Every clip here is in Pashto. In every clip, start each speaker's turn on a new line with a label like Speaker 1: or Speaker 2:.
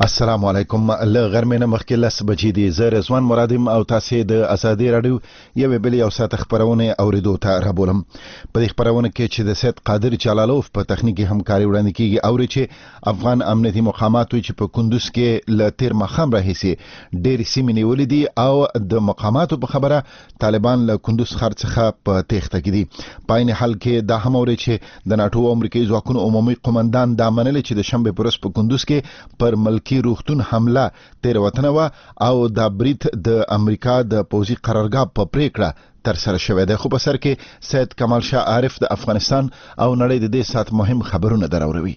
Speaker 1: السلام علیکم. له غرمې نه مخکې 10 بجې دي. زه رضوان مرادم او تاسې د ازادي راډیو یوې بلې او ساعت خپرونه اوریدو ته رابولم. په دې خپرونه کې چې د سید قادر جلالوف په تخنیکي همکاري وړاندې کیږي اوري چې افغان امنیتي مقامات چې په کندوز کې ل تیر مخام راهيسي ډېر سیمې نیولې دي او د مقاماتو په خبره طالبان له کندوز ښار څخه په تېښته کې دي. په عین حال کې دا هم اوري چې د ناتو امریکایي ځواکونو عمومي قومندان دا منلې چې د شنبه پر ورځ په کندوز کې پر ملکی روغتون حمله تیروتنه و او دا برید د امریکا د پوځي قرارګاه په پریکړه تر سره شوې ده. خو په سر کې سید کمال شاه عارف د افغانستان او نړۍ د دې سات مهم خبرونه دراوروي.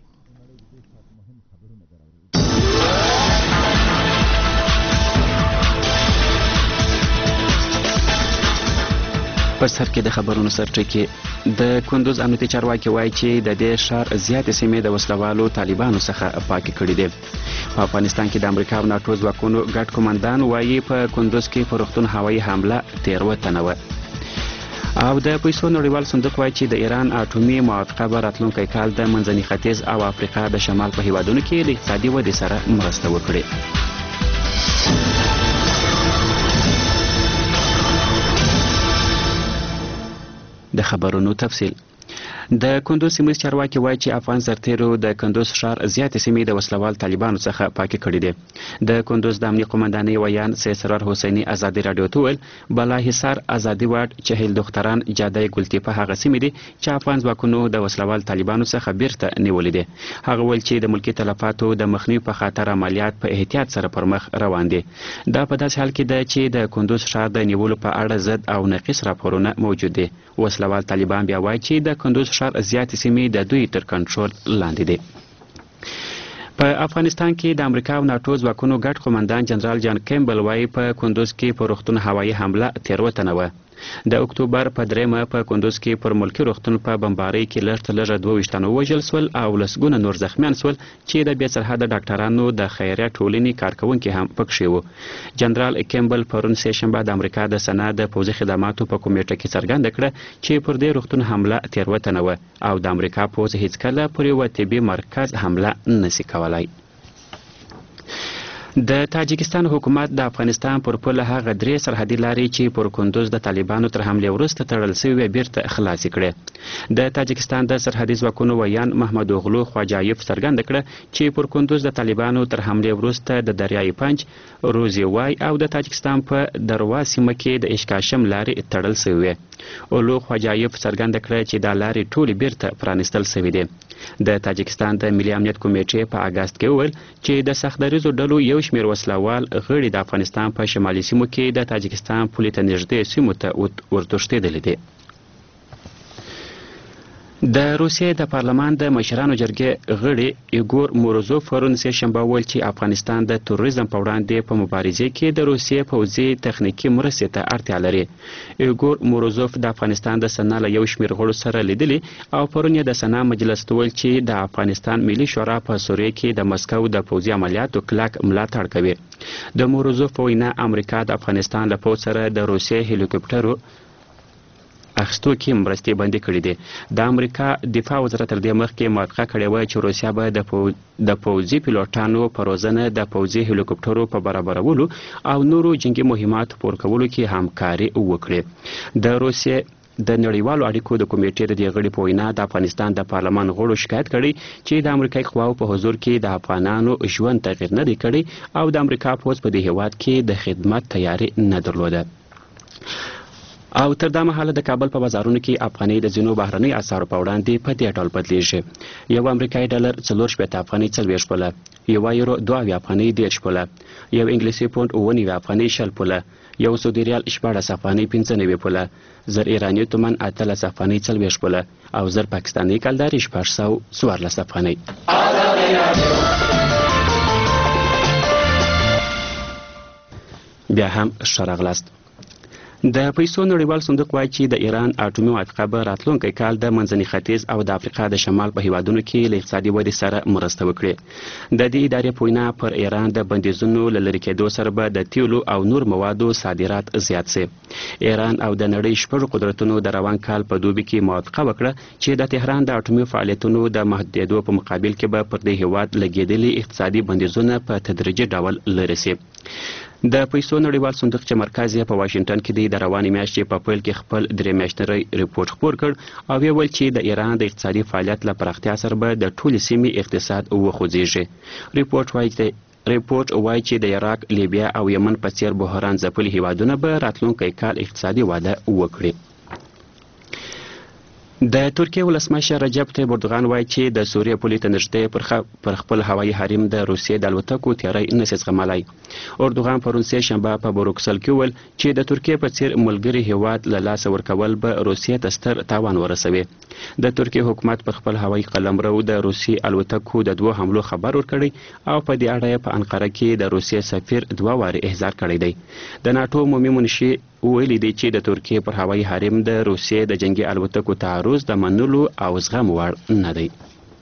Speaker 2: په سر کې د خبرونو سرټکی د کندوز امنیتي چارواکي وایي چې د دې ښار زیاتې سیمې د وسلوالو طالبانو څخه پاکې کړي دي. په افغانستان کې د امریکا او ناتو ځواکونو ګډ قومندان وایي په کندوز کې په روغتون هوایي حمله تېروتنه وه. او د پیسو نړیوال صندوق وایي چې د ایران اټومي موافقه به راتلونکی کال د منځني ختیځ او افریقا د شمال په هیوادونو کې د اقتصادي ودې سره مرسته وکړي. د خبرونو تفصیل. د کندوز سیمې چارواکي وایي چې افغان سرتیرو د کندوز ښار زیاتې سیمې د وسلوال طالبانو څخه پاکې کړي دي. د کندوز د امنیي قومندانۍ ویان سید سرور حسیني ازادي راډیو ته وویل بالاحصار ازادي واډ چهل دختران جاده ګلتیپه هغه سیمې دي چې افغان ځواکونو د وسلوال طالبانو څخه بیرته نیولې دي. هغه ویل چې د ملکي تلفاتو د مخنیوي په خاطر عملیات په احتیاط سره پر مخ روان دي. دا په داسې حال کې ده چې د کندوز ښار د نیولو په اړه ضد او نقیص راپورونه موجود دي. وسلوال طالبان بیا وایي چې د کندوز ښار زیاتې سیمې د دوی تر کنټرول لاندې دي. په افغانستان کې د امریکا او ناتو ځواکونو ګډ قومندان جنرال جان کیمبل وایي په کندوز کې په روغتون هوایي حمله تېروتنه وه. د اکتوبر په 3 په کندوز کې پر ملکي روغتون په بمبارۍ کې لږ تر لږه 22 تنه ووژل سول او لسګونه نور زخمیان سول چې د بې سرحده ډاکټرانو د خیریه ټولنې کارکوونکي هم پکښې وو. جنرال کیمبل پرون سه شنبه د امریکا د سنا د پوځي خدماتو په کمیټه کې څرګنده کړه چې پر دې روغتون حمله تېروتنه وه او د امریکا پوځ هیڅکله پر یوه طبي مرکز حمله نشي کولای. د تاجکستان حکومت د افغانستان پر پوله هغه 3 سرحدي لارې چې پر کندوز د طالبانو تر حملې وروسته تړل شوې بیرته خلاصې کړې. د تاجکستان د سرحدي ځواکونو ویان محمد اوغلو خواجایف څرګنده کړه چې پر کندوز د طالبانو تر حملې وروسته د دریای پنج، روزیوای او د تاجکستان په دروا سیمه کې د اشکاشم لارې تړل شوې. اولو خواجایف څرګنده کړه چې دا لارې ټولې بیرته پرانیستل شوې دي. د تاجکستان د ملي امنیت کمیټې په اګست کې وویل چې د سختدریزو ډلو یو شمېر وسلوال غړي د افغانستان په شمالي سیمو کې د تاجکستان پولې ته نږدې سیمو ته ورتښتېدلي دي. د روسیې د پارلمان د مشرانو جرګې غړي ایګور موروزوف پرون سه شنبه وویل چې افغانستان د تروریزم په وړاندې په مبارزې کې د روسیې پوځي تخنیکي مرستې ته اړتیا لري. ایګور موروزوف د افغانستان د سنا له یو شمېر غړو سره لیدلي او پرون یې د سنا مجلس ته وویل چې د افغانستان ملي شورا په سوریه کې د مسکو د پوځي عملیاتو کلک ملاتړ کوي. د موروزوف په وینا امریکا د افغانستان له پوځ سره د روسیې هلیکوپټرو اخیستو کې مرستې بندي کړي دي. د امریکا دفاع وزارت تر دې مخکې موافقه کړې وه چې روسیه به د پوځي پیلوټانو په روزنه د پوځي هلیکوپټرو په برابرولو او نورو جنګي مهماتو پور کولو کې همکاري وکړي. د روسیې د نړیوالو اړیکو د کمیټې د دې غړي په وینا د افغانستان د پارلمان غړو شکایت کړی چې د امریکایي قواو په حضور کې د افغانانو ژوند تغییر نه دی کړی او د امریکا پوځ په دې هیواد کې د خدمت تیاری نه درلوده. او تر دا مهاله د کابل په بازارونو کې افغانۍ د ځینو بهرنۍ اسعارو په وړاندې په دې ډول بدلیږي. یو امریکایي ډالر 4 افغانۍ 40 پوله، یو یورو 2 افغانۍ 10 پوله، یو انګلیسي پوند 9 افغانۍ 60 پوله، یو سعودي ریال 14 افغانۍ 95 پوله، زر ایرانی تومن 18 افغانۍ 40 پوله او زر پاکستاني کلداري 614 افغانۍ. بیا هم ښه راغلاست. د پیسو نړیوال صندوق وایي چې د ایران اټومي موافقه به راتلونکی کال د منځني ختیځ او د افریقا د شمال په هیوادونو کې له اقتصادي ودې سره مرسته وکړي. د دې ادارې په وینا پر ایران د بندیزونو له لرې کېدو سره به د تیلو او نور موادو صادرات زیات سي. ایران او د نړۍ شپږ قدرتونو د روان کال په دوبي کې موافقه وکړه چې د تهران د اټومي فعالیتونو د محدودیدو په مقابل کې به پر دې هیواد لګېدلي اقتصادي بندیزونه په تدریجي ډول لرې سي. د پیسو نړیوال صندوق چې مرکز یې په واشنگټن کې دی د روانې میاشتې په پیل کې خپل 3 میاشتنی ریپورت خپور کړ او ویل چې د ایران د اقتصادي فعالیت له پراختیا سره به د ټولې سیمې اقتصاد وخوځېږي. ریپورت وایي چې د عراق، لیبیا او یمن په څیر بحران ځپلي هیوادونه به راتلونکی کال اقتصادي وده وکړي. د ترکیه ولسمشر رجب طیب اردوغان وایي چې د سوریې پولې ته نږدې پر خپل هوایي حریم د روسیې د الوتکو تیاری نشي زغملای. اردوغان پرون سه شنبه په بروکسل کې ویل چې د ترکیې په څیر ملګری هیواد له لاسه ورکول به روسیې ته ستر تاوان ورسوي. د ترکیې حکومت پر خپل هوایي قلمرو د روسي الوتکو د 2 حملو خبر ورکړی او په دې اړه په انقره کې د روسیې سفیر 2 واره احضار کړی دی. د ناتو عمومي منشي ویلي دی چې د ترکیې پر هوایي حریم د روسیې د جنگي الوتکو تعرض د منلو او زغم وړ نه دی.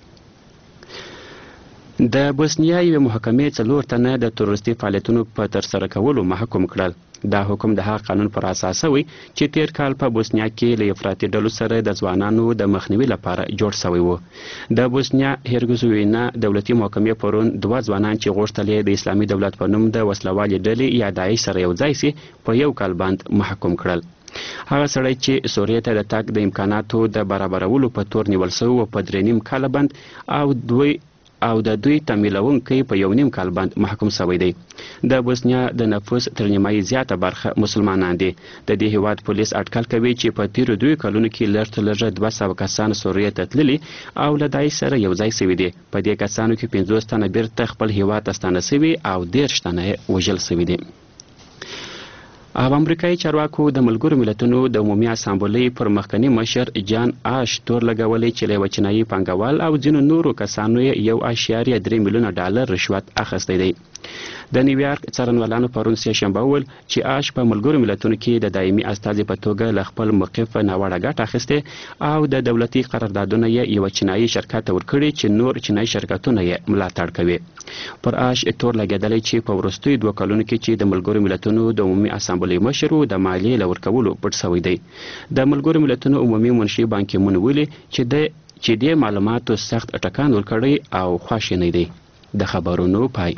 Speaker 2: د بوسنیا یوې محکمې 4 تنه د تروریستي فعالیتونو په ترسره کولو محکوم کړل. دا حکم د هغه قانون پر اساس وي چې تیر کال په بوسنیا کې له افراطي ډلو سره د ځوانانو د مخنیوي لپاره جوړ شوی و. د بوسنیا هرګزوینا دولتي محکمې پرون 2 ځوانان چې غوښتل د اسلامي دولت په نوم د وسلوالي ډلې یا داعش سره یو ځای سي په یو کال باندې محکوم کړل. هغه سړی چې سوریې ته د تګ د امکاناتو د برابرولو په تور نیول شوی و په 3.5 کال باندې او د دوی تمویلونکي په 1.5 کال باندې محکوم شوی دی. د بوسنیا د نفوس تر نیمایي زیاته برخه مسلمانان دي. د دې هیواد پولیس اټکل کوي چې په تیرو 2 کلونو کې لږ تر لږه 200 کسان سوریې ته تللي او له داعش سره یو ځای شوي دي. په دې کسانو کې 50 تنه بیرته خپل هیواد ته ستانه شوي او 13 تنه وژل شوي دي. او امریکایي چارواکو د ملګرو ملتونو د عمومي اسامبلې پر مخکنی مشر جان آش تور لګولې چې له وچنایي پانګوال او ځینو نورو کسانو یې 1.3 میلیونه ډالر رشوت اخیستی دی. د نیویارک څارنوالانو پرون سه شنبه ویل چې آش په ملګرو ملتونو کې د دایمي استازي په توګه له خپل موقف ناوړه ګټه اخیسته او د دولتي قراردادونه یې یو چینایي شرکت ته ورکړي چې نور چینایي شرکتونه یې ملاتړ کوي. پر آش تور لګیدلی چې په وروستیو 2 کلونو کې چې د ملګرو ملتونو د عمومي اسامبلې مشر د مالیې له ورکولو پټ شوی دی. د ملګرو ملتونو عمومي منشي بان کی مون ویلي چې د معلوماتو سخت ټکان ورکړی او خواشینی دی. د خبرونو پای.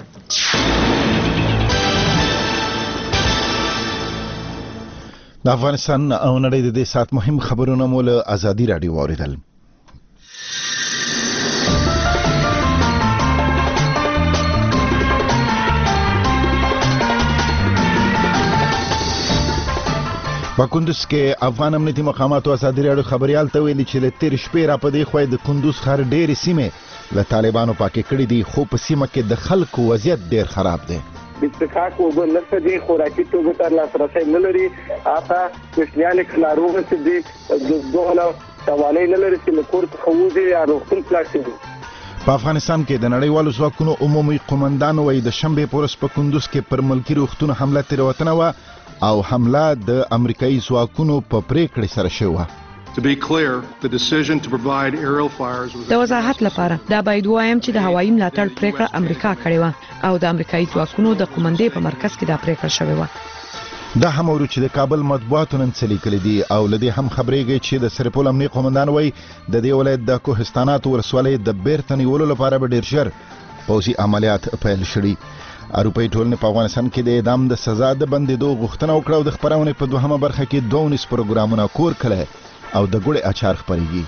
Speaker 1: د افغانستان او نړۍ د دې سات مهم خبرونه مو له ازادي رادیو اوریدل. په کندوز کې افغان امنیتي مقاماتو ازادي رادیو خبريال ته ویلي چې له تیر شپې را په دې خوای د کندوز ښار ډېرې سیمې له طالبانو پاکې کړې دي خو په سیمه کې د خلکو وضعیت ډېر خراب دی.
Speaker 3: استحقاق اوبه نشته دي، خوراکي توکو ته لاسرسی نه لري، آتا کوچنیانې ناروغه چې دي دغه توانایي نه لري چې له کور څخه ووځي یا روغتون خلاص شي.
Speaker 1: په افغانستان کې د نړیوالو ځواکونو عمومي قومندان وایي د شنبې په ورځ په کندوز کې پر ملکي روغتون حمله تېروتنه وه او حمله د امریکایي ځواکونو په پریکړې سره شوې وه.
Speaker 4: د وضاحت لپاره دا باید وایم چې د هوایي ملاتړ پریکړه امریکا کړې وه او د امریکایي ځواکونو د قومندې په مرکز کې دا پریکړه شوې وه.
Speaker 1: دا هم اورو چې د کابل مطبوعاتو نن څه لیکلي دي او له دې هم خبرېږي چې د سرپل امنیتي قومندان وایي د دې ولایت د کوهستانات ولسوالۍ د بیرته نیولو لپاره به ډېر ژر پوځي عملیات پیل شړي. اروپایي ټولنې په افغانستان کې د اعدام د سزا د بندېدو غوښتنه وکړه او د خپرونې په 2مه برخه کې 12 پروګرامونه کور کړي او د ګوړې اچار خپرېږي.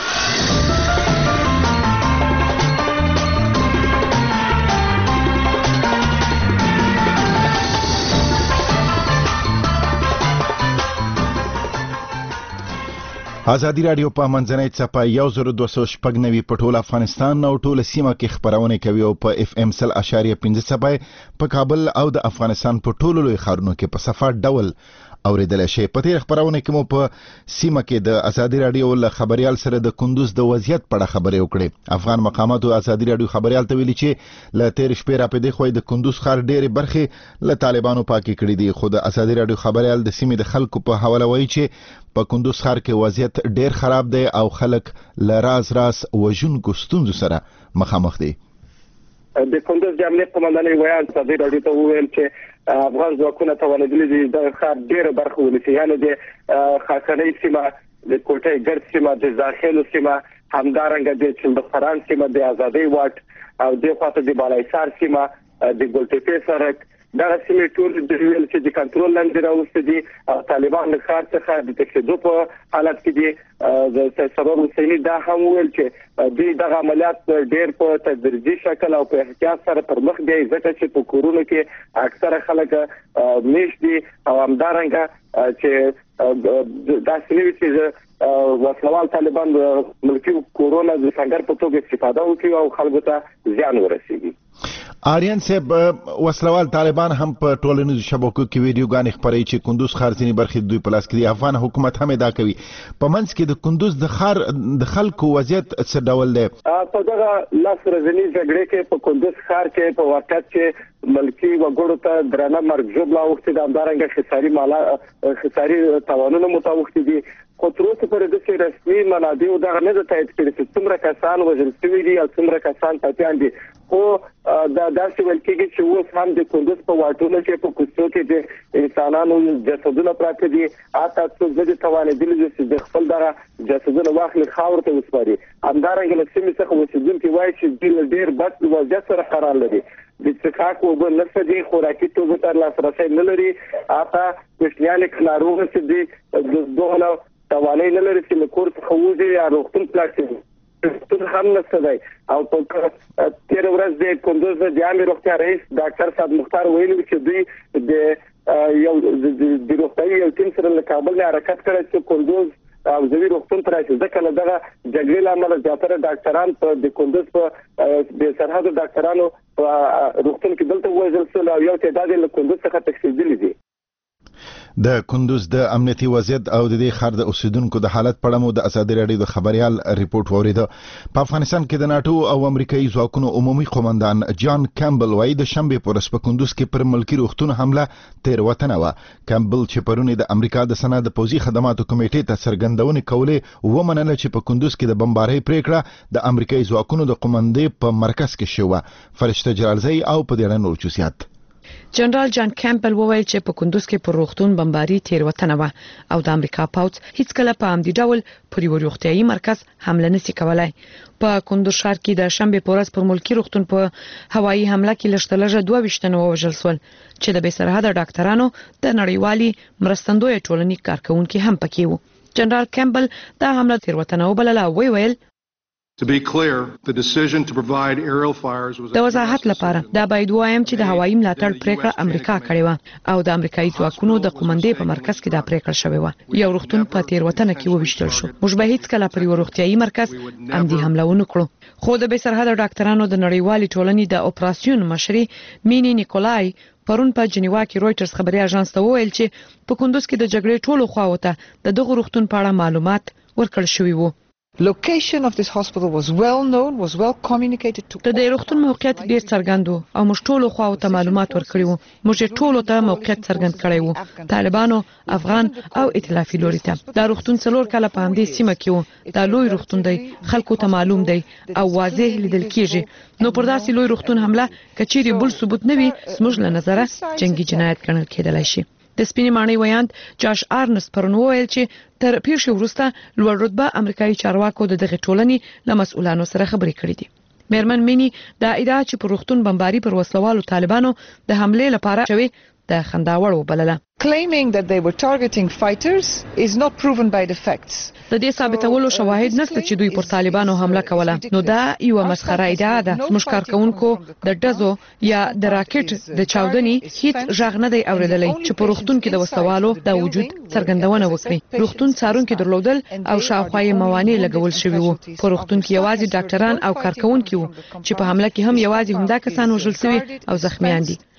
Speaker 1: ازادي رادیو په منځنۍ څپه 1290 په ټول افغانستان او ټول سیمه کې خبرونه کوي او په FM 100.5 په کابل او د افغانستان په ټولو لوی ښارونو کې په صفه ډول اوریدل شي. په تیر خبرونه کې مو په سیمه کې د ازادي رادیو له خبريال سره د کندوز د وضعیت په اړه خبرې وکړې. افغان مقاماتو ازادي رادیو خبريال ته ویلي چې له تیر شپې را پدې خوې د کندوز ښار ډېرې برخې له طالبانو پاکي کړې دي. خو د ازادي رادیو خبريال د سیمې د خلکو په حواله وایي چې په کندوز ښار کې وضعیت ډېر خراب دی او خلک له راز وژونکو ستونزو سره مخامخ دي.
Speaker 3: د کندوز د امنیت قومندانۍ ویان ازادي رادیو ته وویل چې افغان ځواکونه توانېدلي دي د ښار ډېره برخه ونیسي، یعنې د خاکرۍ سیمه، د کوټې ګرد سیمه، د زاخیلو سیمه، همدارنګه د چندخران سیمه، د ازادۍ واټ او د خواته د بالایسار سیمه، د ګلټپې سړک، دا سیمې ټول د ویل چې د کنټرول لاندې راوستي دي او طالبان له ښار څخه د تښتېدو په حالت کې دي. د سرور حسیني دا هم ویل چې دوی دغه عملیات ډېر په تدریجي شکل او په احتیاط سره پر مخ بیاي، ځکه چې په کورونو کې اکثره خلک میشت دي او همدارنګه چې دا سیمې چې وسلوال طالبان ملکی کورونه د څنګه په توګه استفاده وکړي او خلکو ته زیان ورسیږي.
Speaker 1: آریان صاحب، وسلوال طالبان هم په ټولنیزو شبکو کې ویډیوګانې خپروي چې کندوز ښار ځینې برخې دوی په لاس کې دي. افغان حکومت هم ادعا کوي. په منځ کې د کندوز د ښار د خلکو وضعیت څه ډول دی؟
Speaker 3: په دغه لاس ورځني جګړې کې په کندوز ښار کې په واقعیت کې ملکی وګړو ته درنه مرګ ژوبله اوښتې ده، همدارنګه خساري تاوانونه متوختي دي. خو تر اوسه پورې د رسمي منابعو دغه نه ده تایید کړې چې څومره کسان وژل شوي دي او څومره کسان ټپیان دي. خو دا داسې ویل کېږي چې اوس هم د کندوز په واټونو کې په کوڅو کې د انسانانو جسدونه پراته دي. حتی څوک نه دي توانېدلي چې د خپل دغه جسدونه واخلي خاورو ته وسپاري. همدارنګه له سیمې څخه اوسېدونکي وایي چې دوی له ډېر بد وضعیت سره قرار لري. د څښاک اوبه نشته دي، خوراکي توکو ته لاسرسی نه لري. حتی کوچنیان یې ناروغه چې دي دغه توانای نه لري چې له کور څخه وځي یا روغتون پلاټ هم نشته دی. او په تیر ورځ د کندوز د عامه روغتیا رئیس ډاکټر صاد مختار ویلي چې دوی د روغتیايي یو ټیم سره له کابل نه حرکت کړی چې کندوز او زوی روغتون ته راشي، ځکه له دغه جګړې له امله زیاتره ډاکټران په د کندوز په بې سرحدو ډاکټرانو په روغتون کې دلته وژل شول او یو تعداد له کندوز څخه تښتېدلي دي.
Speaker 1: د کندوز د امنیتي وضعیت او د دې ښار د اوسیدونکو د حالت په اړه مو د ازادي رادیو د خبريال ریپورت وریده. په افغانستان کې د ناتو او امریکایي ځواکونو عمومي قومندان جان کامبل وایي د شنبه په ورځ په کندوز کې پر ملکی روغتون حمله تیروتنه و. کامبل چې پرونی د امریکا د سنا د پوځي خدماتو کمیټې ته څرګندونه کولې ومنله چې په کندوز کې د بمبارۍ پریکړه د امریکایي ځواکونو د قومندې په مرکز کې شوه. فرشته جلالزئی او په دې اړه نور چوسیات.
Speaker 4: جنرال جان کامپل وویل چې په کندوز کې پر روغتون بمباري تیروتنه و او د امریکا پوځ هیڅ کله په همدې ډول پر یو روغتيایي مرکز حمله نشي کولای. په کندوز ښار کې د شنبه په ورځ پر ملکی روغتون په هوایي حمله کې لږترلږه 22 تنه وژل شول چې د بې سرحده ډاکټرانو د نړیوالي مرستندوی ټولنې کارکونکو هم پکې وو. جنرال کامپل دا حمله تیروتنه وبلله او ویل
Speaker 5: To be clear, the decision to provide aerial fires was
Speaker 4: د وضاحت لپاره دا باید وایم چې د هوایي ملاتړ پریکړه امریکا کړې و او د امریکایي ځواکونو د قومندې په مرکز کې دا پریکړه شوې و. یو روغتون په تیروتنه کې وویشتل شو. موږ به هیڅ کله پر یو روغتيایي مرکز امدي حمله ونه کړو. خو د بې سرحده ډاکټرانو د نړیوالي ټولنې د اپراسیون مشري مینی نیکولای پرون په جنیوا کې رويټرز خبري اژانس ته وویل چې په کندوز کې د جګړې ټولو خواوته د دغه روغتون په اړه معلومات ورکړل شوي وو.
Speaker 6: Location of this hospital was well known, was well communicated to.
Speaker 4: د دې روغتون موقعیت ډیر څرګند و او موږ ټولو خواو ته معلومات ورکړي وو. موږ ټولو ته موقعیت څرګند کړی وو، طالبانو، افغان او ائتلافي لوري ته. دا روغتون څلور کاله په همدې سیمه کې وو. دا لوی روغتون دی، خلکو ته معلوم دی او واضح لیدل کیږي. نو پر داسې لوی روغتون حمله کچيري بل ثبوت نه وي، زموږ له نظره جنگي جنایت ګڼل کېدلای شي. د سپینې ماڼۍ ویاند جاش آرنس پرون وویل چې تر پیښې وروسته لوړ رتبه امریکایي چارواکو د دغه ټولنې له مسؤلانو سره خبرې کړې دي. میرمن مینی دا ادعا چې پر روغتون بمباري پر وسلوالو طالبانو د حملې لپاره شوی د خنداوړ وبلله.
Speaker 6: Claiming that they were targeting fighters is not proven by the facts.
Speaker 4: د دې ثابتولو شواهد نشته چې دوی پر طالبانو حمله کوله. نو دا یو مسخره ادعا ده. زموږ کارکونکو د ډزو یا د راکټ د چاودنې هیڅ ژغ نه دی اوریدلی چې په روغتون کې د وسوالو د وجود څرګندونه وکړي. روغتون څارونکو درلودل او شاوخوا یې موانع لګول شوی وو. په روغتون کې یوازې ډاکټران او کارکونکو وو چې په حمله کې هم یوازې همدا کسان وژل شوي او زخمیان دي.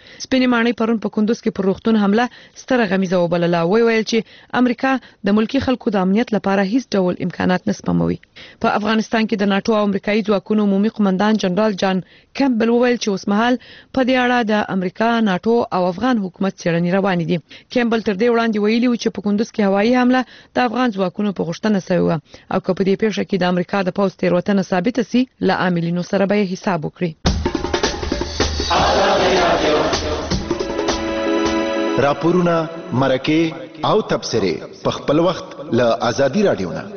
Speaker 4: سپینې ماڼۍ پرون په کندوز کې پر روغتون حمله ستره غمیزه وبلله. ویل چې امریکا د ملکی خلکو د امنیت لپاره هیڅ ډول امکانات نه سپموي. په افغانستان کې د ناتو او امریکایي ځواکونو عمومي قومندان جنرال جان کیمبل وویل چې اوسمهال په دې اړه د امریکا، ناتو او افغان حکومت څېړنې روانې دي. کیمبل تر دې وړاندې ویلي و چې په کندوز کې هوایي حمله د افغان ځواکونو په غوښتنه شوې وه او که په دې پیښه کې د امریکا د پوځ تېروتنه ثابته سي له عاملینو سره به حساب وکړي.
Speaker 1: راپورونه، مرکه او تبصره په خپل وخت له ازادي رادیو نه.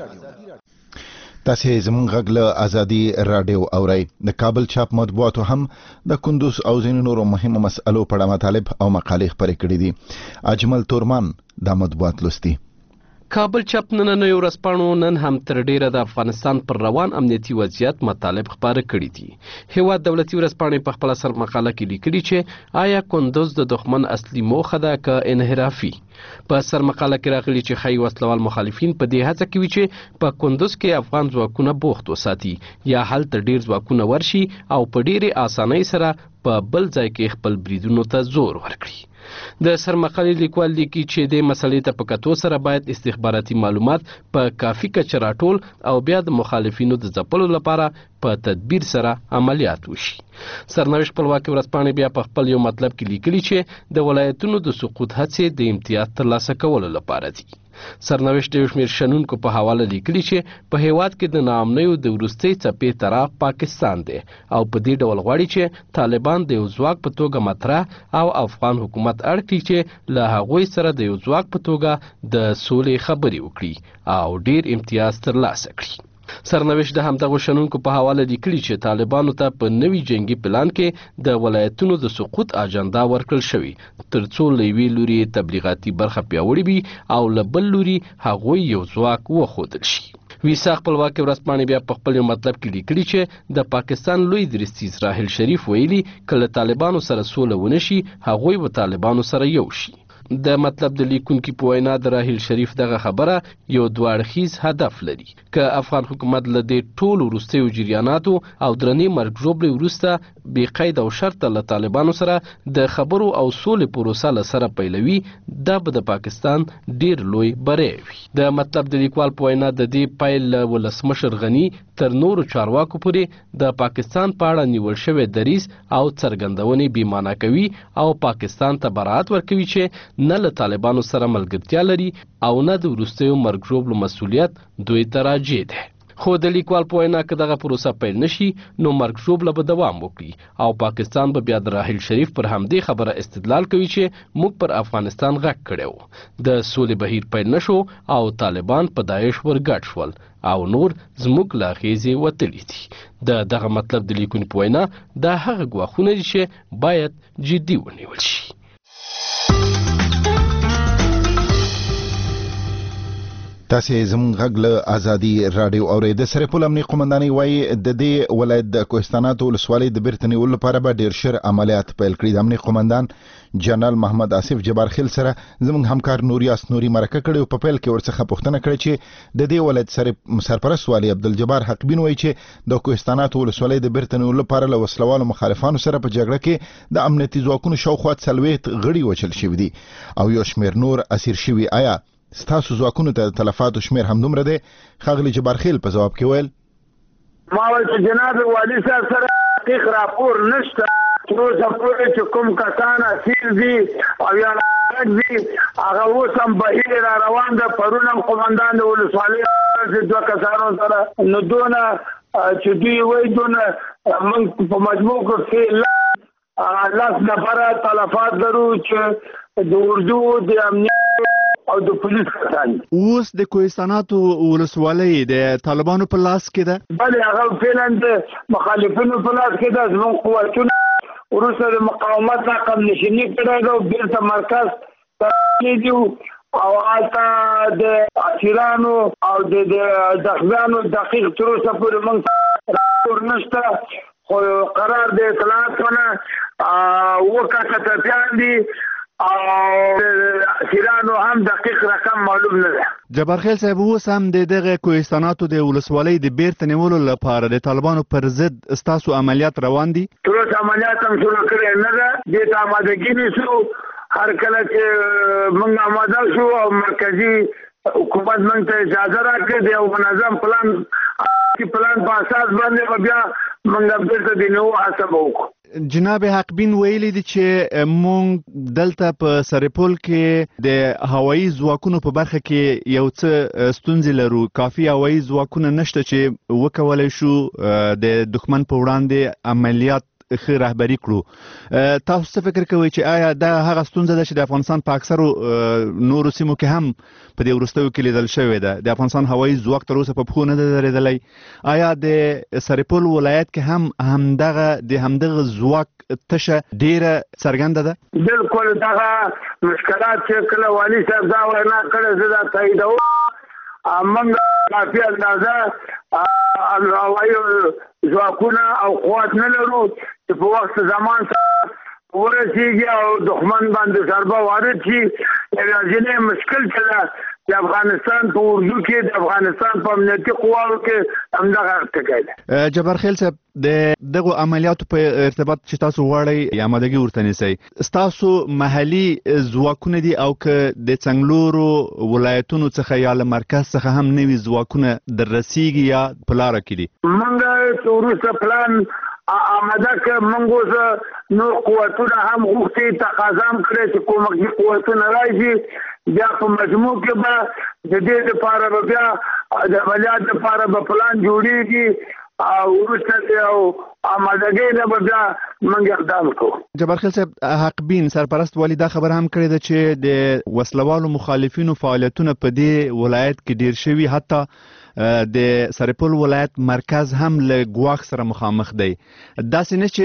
Speaker 1: تاسو زموږ غږ له ازادي رادیو اورئ. د کابل چاپ مطبوعاتو هم د کندوز او ځینو نورو مهمو مسألو په اړه مطالب او مقالې خپرې کړې دي. اجمل تورمان دا مطبوعات لوستي.
Speaker 7: کابل چاپ نننۍ ورځپاڼو نن هم تر ډیره د افغانستان پر روان امنیتي وضعیت مطالب خپاره کړي دي. هیواد دولتي ورځپاڼې په خپل سر مقاله کې لیکلي چې آیا کندوز د دښمن اصلي موخه ده که انحرافي. په سر مقاله کې راغلي چې ښایي وسلوال مخالفین په دې هڅه کې وي چې په کندوز کې افغان ځواکونه بوخت وساتي یا هلته ډیر ځواکونه ورشي او په ډیرې اسانۍ سره په بل ځای کې خپل بریدونو ته زور ورکړي. د سرمقالې لیکوال لیکي چې د مسلې ته په کتو سره باید استخباراتي معلومات په کافي کچه راټول او بیا د مخالفینو د ځپلو لپاره په تدبیر سره عملیات وشي. سرنوشت خپلواکي ورځپاڼې بیا په خپل یو مطلب کې لیکلي چې د ولایتونو د سقوط هڅې د امتیاز ترلاسه کولو لپاره دي. سرنوشت د یو شمېر شنونکو په حواله لیکلي چې په هیواد کې د ناامنیو د وروستۍ څپې طرف پاکستان دی او په دې ډول غواړي چې طالبان د یو ځواک په توګه مطرح او افغان حکومت اړ کړي چې له هغوی سره د یو ځواک په توګه د سولې خبرې وکړي او ډیر امتیاز ترلاسه کړي. سرنوشت د همدغو شنونکو په حواله لیکلي چې طالبانو ته په نوي جنگي پلان کې د ولایتونو د سقوط اجنډا ورکړل شوی ترڅو له یوې لوري تبلیغاتي برخه پیاوړې وي او له بل لوري هغوی یو ځواک وښودل شي. ویسا خپلواکي ورځپاڼې بیا په خپل مطلب کې لیکلي چې د پاکستان لوی درستیز راحیل شریف ویلي کله طالبانو سره سوله ونشي هغوی به طالبانو سره یو شي. د مطلب د لیکونکي په وینا د راحیل شریف دغه خبره یو دوه اړخیز هدف لري. که افغان حکومت له دې ټولو وروستیو جریاناتو او درنې مرګ ژوبلې وروسته بې قید او شرطه له طالبانو سره د خبرو او سولې پروسه له سره پیلوي دا به د پاکستان ډیر لوی بری وي. د مطلب د لیکوال په وینا د دې پیل له ولسمشر غني تر نورو چارواکو پورې د پاکستان په اړه نیول شوی دریځ او څرګندونې بې معنا کوي او پاکستان ته براعت ورکوي چې نه له طالبانو سره ملګرتیا لري او نه د وروستیو مرګ ژوبلو مسؤلیت دوی ته راجع دی. خو د لیکوال په وینا که دغه پروسه پیل نشي نو مرګ ژوبله به دوام وکړي او پاکستان به بیا د راحیل شریف پر همدې خبره استدلال کوي چې موږ پر افغانستان غږ کړی و. د سولې بهیر پیل نشو او طالبان په داعش ورګډ شول او نور زموږ له اغېزې وتلي دي. دغه مطلب د لیکونکي په وینا دا هغه ګواښونه دي چې باید جدي ونیول شي.
Speaker 1: تاسو زموږ غږ له ازادي رادیو اورئ. د سرپل امنیه قومندانۍ وایي د دې ولایت د کوهستاناتو ولسوالۍ د بیرته نیولو لپاره به ډېر ژر عملیات پیل کړي. د امنیه قومندان جنرال محمد آصف جبارخیل سره زموږ همکار نوریاس نوري مرکه کړې او په پیل کې ورڅخه پوښتنه کړې چې د دې ولایت سرپرست والي عبدالجبار حقبین وایي چې د کوهستاناتو ولسوالۍ د بیرته نیولو لپاره له وسلوالو مخالفانو سره په جګړه کې د امنیتي ځواکونو شاوخوا 40 غړي وچل شوي دي او یو شمېر نور اسیر شوي. آیا ستاسو ځواکونو ته تلفاتو شمیر هم دومره دی؟ ښاغلي جبارخیل په ځواب کې ویل
Speaker 8: ما ویل چې جناب والي صاحب سره دقیق راپور نشته تر اوسه پورې چې کوم کسان اسیر دي او یا دي هغه اوس هم بهیر را روان ده. پرون هم قومندان د ولسوالۍ دوه کسانو سره نو دونه چې دوی وایي دونه موږ په مجموع کې 10 نفره تلفات لرو چې د اردو د امنیت او د پولیس کسان.
Speaker 9: اوس د کوهستاناتو ولسوالۍ د طالبانو په لاس کې ده؟
Speaker 8: بلې هغه فعلا د مخالفینو په لاس کې ده. زموږ قوتونه وروسته د مقاومت نه قبل نشیني کړی ده او بیرته مرکز ته تللي دي او هلته د اسیرانو او د زخمیانو دقیق تر اوسه پورې موږ راپور نشته خو قرار د اطلاعاتو نه 2 کسه ټپیان دي سیرانو هم دقیق رقم معلوم نه ده.
Speaker 9: جبار خیل صاحب اوس هم د دغه کوهستاناتو د ولسوالۍ د بیرته نیولو لپاره د طالبانو پر ضد ستاسو عملیات روان دي؟
Speaker 8: تر اوسه عملیات هم شروع کړی نه ده. دې ته آمادګي نیسو. هر کله چې موږ آماده شو او مرکزي حکومت موږ ته اجازه راکړي د یو منظم پلان په اساس باندې بیا موږ بیرته د نوو هڅه وکړو.
Speaker 9: جناب حقبین ویلي دي چې مونږ دلته په سرپل کې د هوایي ځواکونو په برخه کې یو څه ستونزې لرو. کافي هوایي ځواکونه نشته چې وکولای شو د دښمن په وړاندې عملیات ښه رهبري کړو. تاسو څه فکر کوئ چې آیا دا هغه ستونزه ده چې د افغانستان په اکثرو نورو سیمو کې هم په دې وروستیو کې لیدل شوې ده؟ د افغانستان هوایي ځواک تر اوسه په پښو نه ده درېدلی. آیا د سرپل ولایت کې هم همدغه ځواک تشه ډیره څرګنده ده؟
Speaker 8: بالکل دغه مشکلات چې کله والي صاحب دا وینا کړې زه دا تاییدوم. موږ کافي اندازه هوایي ځواکونه او قوت نه لرو چې په وخت زمان ورسیږي او دښمن باندې ضربه وارد شي. یوازینی مشکل چې ده د افغانستان په اردو کې د افغانستان په امنیتي قواو کې همدغه ټکی ده.
Speaker 9: جبار خیل صاحب د دغو عملیاتو په ارتباط چې تاسو غواړئ آمادګي ورته نیسئ، ستاسو محلي ځواکونه دي او که د څنګلورو ولایتونو څخه یا له مرکز څخه هم نوي ځواکونه در رسیږي یا په لاره کې دي؟
Speaker 8: موږ وروسته پلان آماده که موږ اوس نور قوتونه هم غوښتي تقاضا هم کړی چې کومکي قوتونه راشي. بیا په مجموع کې به د دې لپاره به بیا د عملیات لپاره به پلان جوړیږي او وروسته او آمادګۍ نه به بیا موږ اقدام کوو.
Speaker 9: جبار خیل صاحب، حقبین سرپرست والي دا خبره هم کړې ده چې د وسلوالو مخالفینو فعالیتونه په دې ولایت کې ډیر شوي، حتی د سرپل ولایت مرکز هم له ګواښ سره مخامخ دی. داسې نه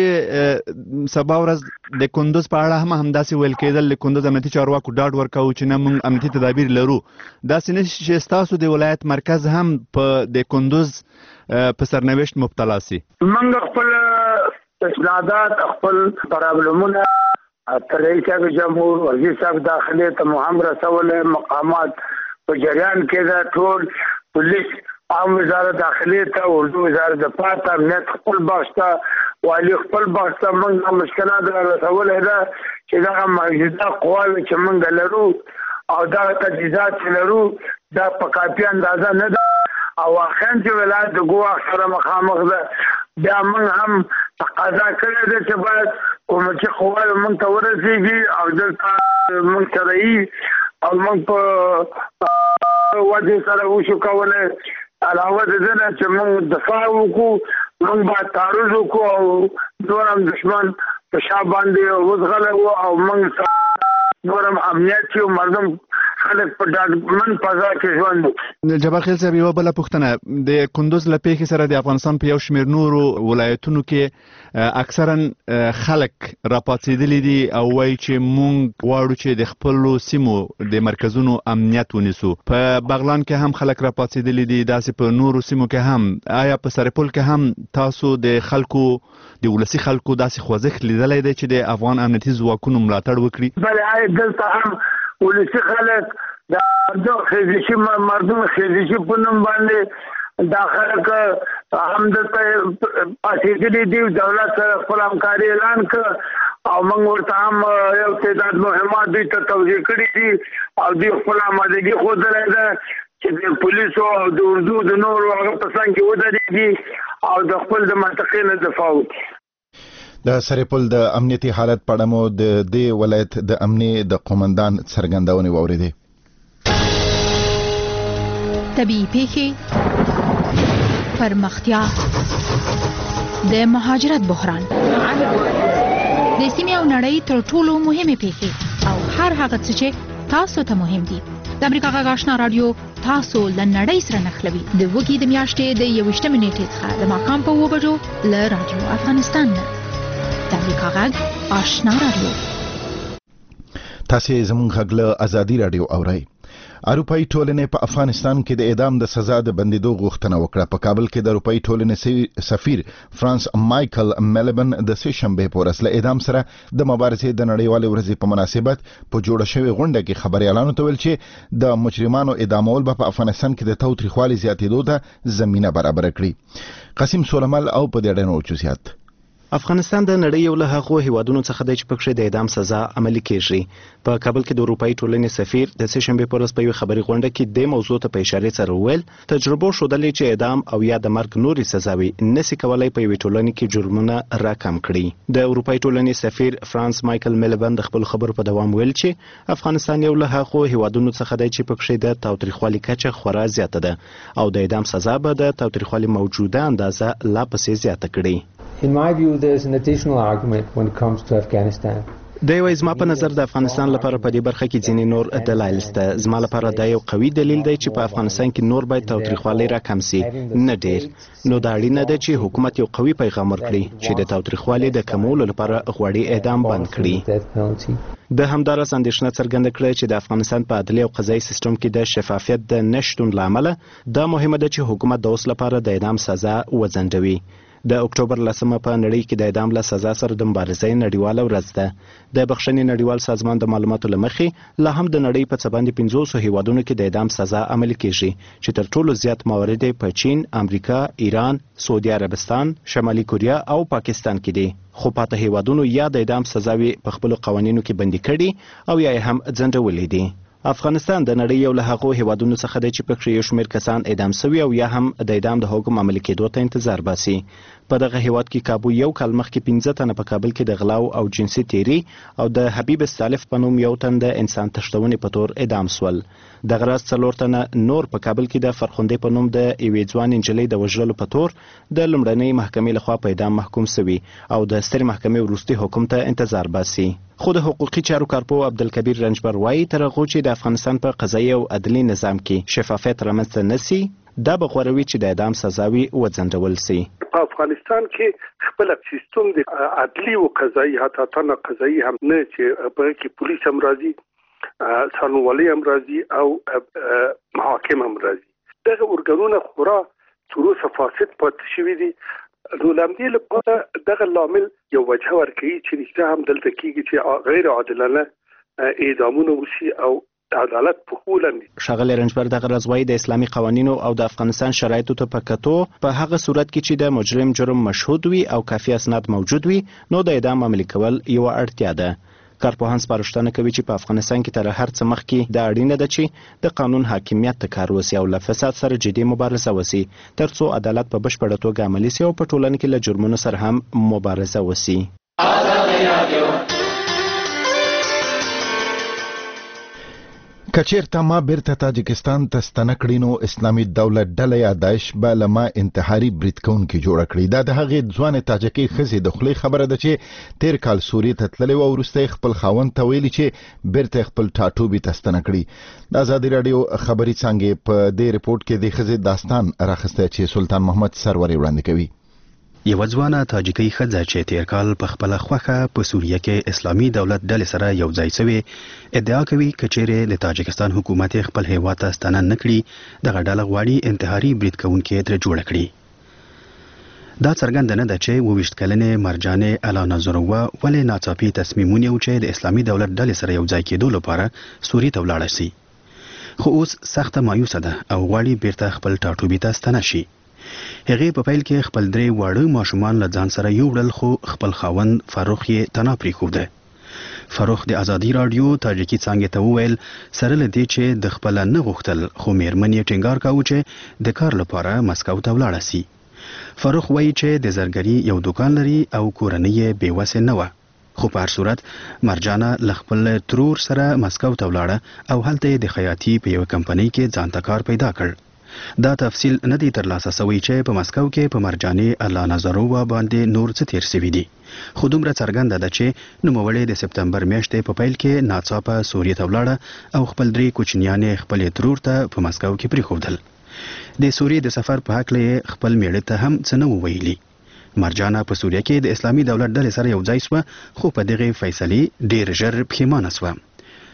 Speaker 9: چې سبا ورځ د کندوز په اړه هم همداسې ویل کېدل، د کندوز امنیتي چارواکو ډاډ ورکوو چې نه موږ امنیتي تدابیر لرو. داسې نه چې ستاسو د ولایت مرکز هم په د کندوز په سرنوشت مبتلا سي.
Speaker 8: موږ خپل اسنادات خپل پرابلمونه تر رئیس جمهور وزیر صاحب داخله ته هم رسولې، مقامات په جریان کې ده، ټول پولیس عام وزارت داخله ته، اردو وزارت دفاع ته، امنیت خپل بخش ته، والی خپل بخش ته موږ مشکلات رسولې ده چې دغه موجوده قواوې چې موږ لرو او دغه تجهیزات چې لرو دا په کافي اندازه نه ده او واقعا چې ولایت د ګواښ سره مخامخ ده. بیا موږ هم تقاضا کړې ده چې باید کومکي قواوې موږ ته ورسیږي او دلته موږ سره یي او موږ په وجه سره وشو کولی. علاوه د دې نه چې موږ دفاع وکړو، موږ باید تعرض وکړو او نور هم دښمن په شا باندې وزغلی او موږ نور هم امنیت چې مردم خلک په ډاډمن فضا کې ژوند وکړي.
Speaker 9: جبار خیل صاحب، یوه بله پوښتنه، د کندوز له پیښې سره د افغانستان په یو شمېر نورو ولایتونو کې اکثرا خلک راپاڅېدلي دي او وایي چې موږ غواړو چې د خپلو سیمو د مرکزونو امنیت ونیسو. په بغلان کې هم خلک راپاڅېدلي دي، داسې په نورو سیمو کې هم. آیا په سرپل کې هم تاسو د خلکو د ولسي خلکو داسې خوځښت لیدلی دی چې د افغان امنیتي ځواکونو ملاتړ وکړي؟
Speaker 8: بله، دلته هم ولسي خلک د خیزشي مردم خیزشي په نوم باندې دا خلک هم دلته پاتېدلي دي. دولت سره خپل همکاري اعلان کړ او موږ ورته هم یو تعداد مهمات دوی ته توجیه کړي دي او دوی خپل آمادګي ښودلی ده چې د پولیسو او د اردو د نورو هغه په څنګ کې ودرېږي او د خپل د منطقې نه دفاع وکړي.
Speaker 1: د سرپل د امنیتي حالت په اړه مو د دې ولایت د امنیه د قومندان څرګندونې واورېدې.
Speaker 10: طبیعي پیښې، پرمختیا، د مهاجرت بحران، د سیمې او نړۍ تر ټولو مهمې پیښې او هر هغه څه چې تاسو ته مهم دي. د امریکا غږ آشنا رادیو تاسو له نړۍ سره نښلوي. د وګي د میاشتې د 21 نیټې څخه د ماښام په 2 بجو له رادیو افغانستان نه. د امریکا غږ آشنا رادیو.
Speaker 1: تاسو زموږ غږ له ازادي رادیو اورئ. اروپאי ټولنې په افغانستان کې د اعدام د سزا د بندیدو غوښتنه وکړه. په کابل کې د اروپאי ټولنې سفیر فرانس مایکل میلبن د سه شنبه په ورځ له اعدام سره د مبارزې د نړیوالې ورځې په مناسبت په جوړه شوې غونډه کې خبريالانو ته ویل چې د مجرمانو اعدامول په افغانستان کې د تاوتریخوالي زیاتېدو ته زمينه برابر کړي. قاسم سولمل او په دې اړه نور چوسیات.
Speaker 11: افغانستان د نړۍ یو له هغو هیوادونو څخه دی چې پکې د اعدام سزا عملي کیږي. په کابل کې د اروپאי ټولنې سفیر د سه شنبه پر ورځ په یو خبري غونډه کې د موضوع ته په اشاره سره وویل تجربه شودلې چې اعدام او یا د مرګ نوري سزاوي نسی کولای په یو ټولنې کې جرمونه راکم کړي. د اروپאי ټولنې سفیر فرانس مایکل میلبن د خپل خبرو په دوام ویل چې افغانستان یو له هغو هیوادونو څخه دی چې پکې د تاوتریخوالي کچه خورا زیاته ده او د اعدام سزا به د تاوتریخوالي موجوده اندازه لا پسې زیاته کړي.
Speaker 12: In my view, there's an additional argument when it comes to Afghanistan.
Speaker 11: د یو زما په نظر د افغانستان لپاره په دې برخه کې ځینې نور دلایل شته. زما لپاره دا یو قوي دلیل دی چې په افغانستان کې نور باید تاوتریخوالي راکم شي، نه ډیر. نو دا اړینه ده چې حکومت یو قوي پیغام ورکړي چې د تاوتریخوالي د کمولو لپاره غوړي اعدام بند کړي. د همدارس اندېښنه څرګنده کړې چې د افغانستان په عدلي او قضایي سیستم کې د شفافیت د نشټون لامل دا مهمه ده چې حکومت د اوس لپاره د اعدام سزا وځنډوي. د اکتوبر 10 په نړۍ کې د اعدام له سزا سره د مبارزې نړیواله ورځ ده. د بخښنې نړیوال سازمان د معلوماتو لمخې لا هم د نړۍ په څه باندې 500 هیوادونو کې د اعدام سزا عملي کیږي چې تر ټولو زیات موارد په چین، امریکا، ایران، سعودي عربستان، شمالي کوریا او پاکستان کې دي. خو پاته هیوادونو یا د اعدام سزاوي په خپل قوانینو کې بندي کړي او یا هم ځنډولې دي. افغانستان د نړۍ یو له هغو هیوادونو څخه دی چې پکې یو شمېر کسان اعدام شوي او یا هم د اعدام د حکم عملي کېدو ته انتظار باسي. په دغه هیواد کې کابو یو کال مخکې 15 تنه په کابل کې د غلاو او جنسي تیری او د حبیب السالف په نوم یو تن د انسان تښتونې په تور اعدام سول. دغه راز 4 تنه نور په کابل کې د فرخندې په نوم د یوې ځوان نجلۍ د وژلو په تور د لومړنۍ محکمې لخوا په اعدام محکوم شوي او د سترې محکمې وروستي حکم ته انتظار باسي. خو د حقوقي چارو کارپو عبدالکبیر رنجبر وایي تر هغو چې د افغانستان په قضایي او عدلي نظام کې شفافیت رامنځته نشي دا به غوروي چې د اعدام سزاوي وځنډول شي.
Speaker 13: په افغانستان کې خپل سیستم د عدلي او قضایي حتی تنه قضایي هم نه چې په کې پولیس هم راځي، څارنوالي هم راځي او محاکم هم راځي. دغه ارګانونه خورا تر اوسه فاسد پاتې شوي دي. نو لامدې لپاره دغه لامل یو وجه ورکوي چې رښتیا هم دلته کېږي چې غیر عادلانه اعدامونه وشي او عدالت په خو لاندې.
Speaker 11: ښاغلی رنجبر دغه راز وایي د اسلامي قوانینو او د افغانستان شرایطو ته په کتو په هغه صورت کې چې د مجرم جرم مشهود وي او کافي اسناد موجود وي نو د اعدام عملي کول یوه اړتیا ده. کارپوهان سپارښتنه کوي چې په افغانستان کې تر هر څه مخکې دا اړینه ده چې د قانون حاکمیت ته کار وشي او له فساد سره جدي مبارزه وشي ترڅو عدالت په بشپړه توګه عملي شي او په ټولنه کې له جرمونو سره هم مبارزه وشي.
Speaker 1: کچیرته ما بیرته تاجکستان ته ستنه کړي نو اسلامي دولت ډله یا داعش به له ما انتحاري برید کوونکي جوړه کړي. دا د هغې ځوانې تاجکۍ ښځې د خولې خبره ده چې تیر کال سوریې ته تللې وه او وروسته خپل خاوند ته ویلي چې بیرته خپل ټاټوبي ته ستنه کړي. د ازادي راډیو خبري څانګې په دې رپورټ کې د ښځې داستان راخستی چې سلطان محمد سروري وړاندې کوي.
Speaker 14: یو ځوانه تاجکۍ ښځه چې تیر کال په خپله خوښه په سوریه کې اسلامي دولت ډلې سره یو ځای شوې ادعا کوي که چیرې د تاجکستان حکومت خپل هیواد ته ستنه نه کړي دغه ډله غواړي انتحاري برید کوونکي ترې جوړه کړي. دا څرګنده نه ده چې 22 کلنې مرجانې الانظروه ولې ناڅاپي تصمیم ونیو چې د اسلامي دولت ډلې سره یو ځای کېدو لپاره سوریې ته ولاړه شي. خو اوس سخته مایوسه ده او غواړي بیرته خپل ټاټوبي ته ستنه شي. هغې په پیل کې خپل 3 واړه ماشومان له ځان سره یوړل خو خپل خاوند فاروق یې تنها پرېښوده. فاروق د ازادي راډیو تاجکي څانګې ته وویل سره له دې چې د خپله نه غوښتل خو میرمن یې ټینګار کاوه چې د کار لپاره مسکو ته ولاړه سي. فاروق وایي چې د زرګري یو دوکان لري او کورنۍ یې بېوسې نه وه. خو په هر صورت مرجانه له خپل ترور سره مسکو ته ولاړه او هلته یې د خیاطي په یوه کمپنۍ کې ځان ته کار پیدا کړ. دا تفصیل نه دی ترلاسه شوی چې په مسکو کې په مرجانې الانظروه باندې نور څه تیر شوي دي. خو دومره څرګنده ده چې نوموړې د سپتمبر میاشتې په پیل کې ناڅاپه سوریې ته ولاړه او خپل 3 کوچنیانې خپلې ترور ته په مسکو کې پرېښودل. د سوریې د سفر په هکله یې خپل میړه ته هم څه نه وویلي. مرجانه په سوریه کې د اسلامي دولت ډلې سره یو ځای شوه خو په دغې فیصلې ډېر ژر پښیمانه شوه.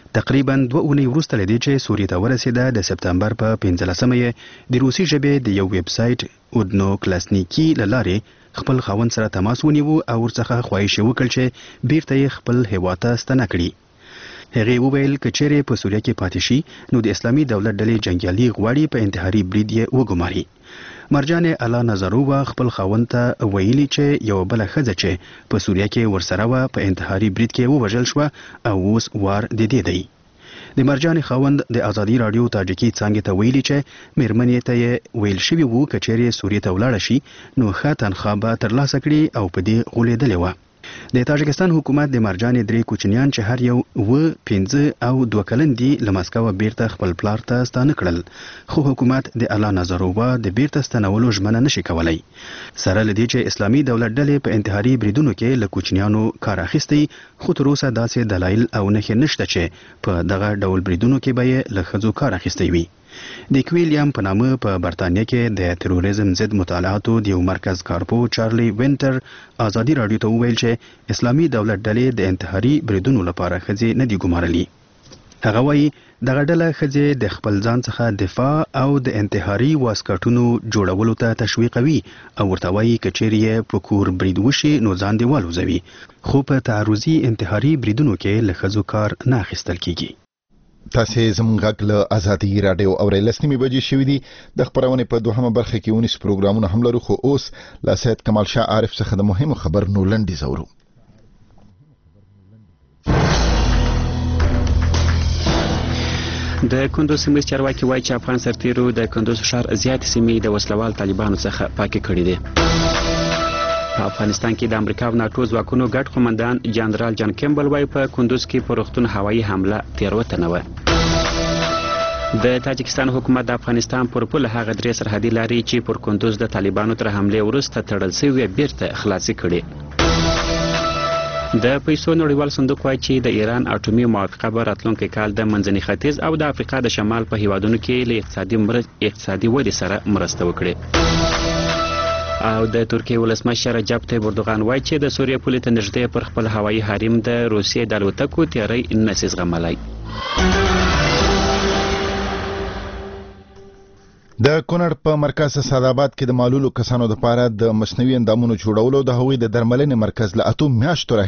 Speaker 14: تقریبا 2 اونۍ وروسته لدې چې سوریې ته ورسېده د سپتمبر په 15مه یې د روسي ژبې د یو ویب سایټ اودنو کلاسنیکی له لارې خپل خاوند سره تماس ونیو او ورڅخه خواهش وکړ چې بیرته یې خپل هیواد ته ستنه کړي. هغې وویل که چیرې په سوریه کې پاتې شي نو د اسلامي دولت ډلې جنګیالي غواړي په انتحاري برید یې وګماري. مرجان الا نظرووا خپل خاوند ته ویلي چې یو بل ښځه چې په سوریه کې ورسره وه په انتحاري برید کې ووژل شوه او اوس وار د دې دی. د مرجان خاوند د ازادي راډیو تاجکي څانګې ته ویلي چې میرمنې ته یې ویل شوي وو که چیرې سوریې ته ولاړه شي نو ښه تنخواه به ترلاسه کړي او په دې غولېدلې وه. د تاجکستان حکومت د مرجان 3 کوچنیان چې هر یو 15 او 2 کلن دي له مسکو بیرته خپل پلار ته ستانه کړل، خو حکومت د الا نظرووا د بیرته ستنولو ژمنه نشي کولای. سره لدې چې اسلامي دولت ډلې په انتحاري بریدونو کې له کوچنیانو کار اخیستی، خو تر اوسه داسې دلایل او نښې نشته چې په دغه ډول بریدونو کې به یې له ښځو کار اخیستی وي. د کویلیام په نامه په برتانیه کې د تروریزم ضد مطالعاتو د یو مرکز کارپو چارلی وینټر ازادي راډیو ته وویل چې اسلامي دولت ډلې د انتحاري بریدونو لپاره ښځې نه دي ګمارلي. هغه وایي دغه ډله ښځې د خپل ځان څخه دفاع او د انتحاري واسکټونو جوړولو ته تشویقوي او ورته وایي که چیرې یې په کور برید وشي نو ځان دې والوځوي، خو په تعرضي انتحاري بریدونو کې له ښځو کار نه اخیستل کیږي.
Speaker 1: تاسې زموږ غږ له ازادي راډیو اورئ. 10 بجې شوي دي. د خپرونې په 2مه برخه کې 19 پروګرامونه هم لرو، خو اوس له سید کمال شاه عارف څخه د مهمو خبرونو لنډیز اورو.
Speaker 2: د کندوز سیمې چارواکي وایي چې افغان سرتیرو د کندوز ښار زیاتې سیمې د وسلوال طالبانو څخه پاکې کړې دي. په افغانستان کې د امریکا او ناټو ځواکونو ګډ قومندان جنرال جان کیمبل وایي په کندوز کې په روغتون هوایي حمله 13 نه وه. د تاجکستان حکومت د افغانستان پر پوله هغه 3 سرحدي لارې چې پر کندوز د طالبانو تر حملې وروسته تړل شوې بیرته خلاصې کړې. د پیسو نړیوال صندوق وایي چې د ایران اټومي موافقه به راتلونکي کال د منځني ختیځ او د افریقا د شمال په هیوادونو کې له اقتصادي ودې سره مرسته وکړي. او د ترکیې ولسمشر رجب طیب اردوغان وایي چې د سوریې پولې ته نږدې پر خپل هوایي حریم د روسیې د الوتکو تیاری نشي زغملی.
Speaker 1: د کونړ په مرکز سعدآباد کې د معلولو کسانو لپاره د مصنوعي اندامونو جوړولو د هغوی د درملنې مرکز له 8 میاشتو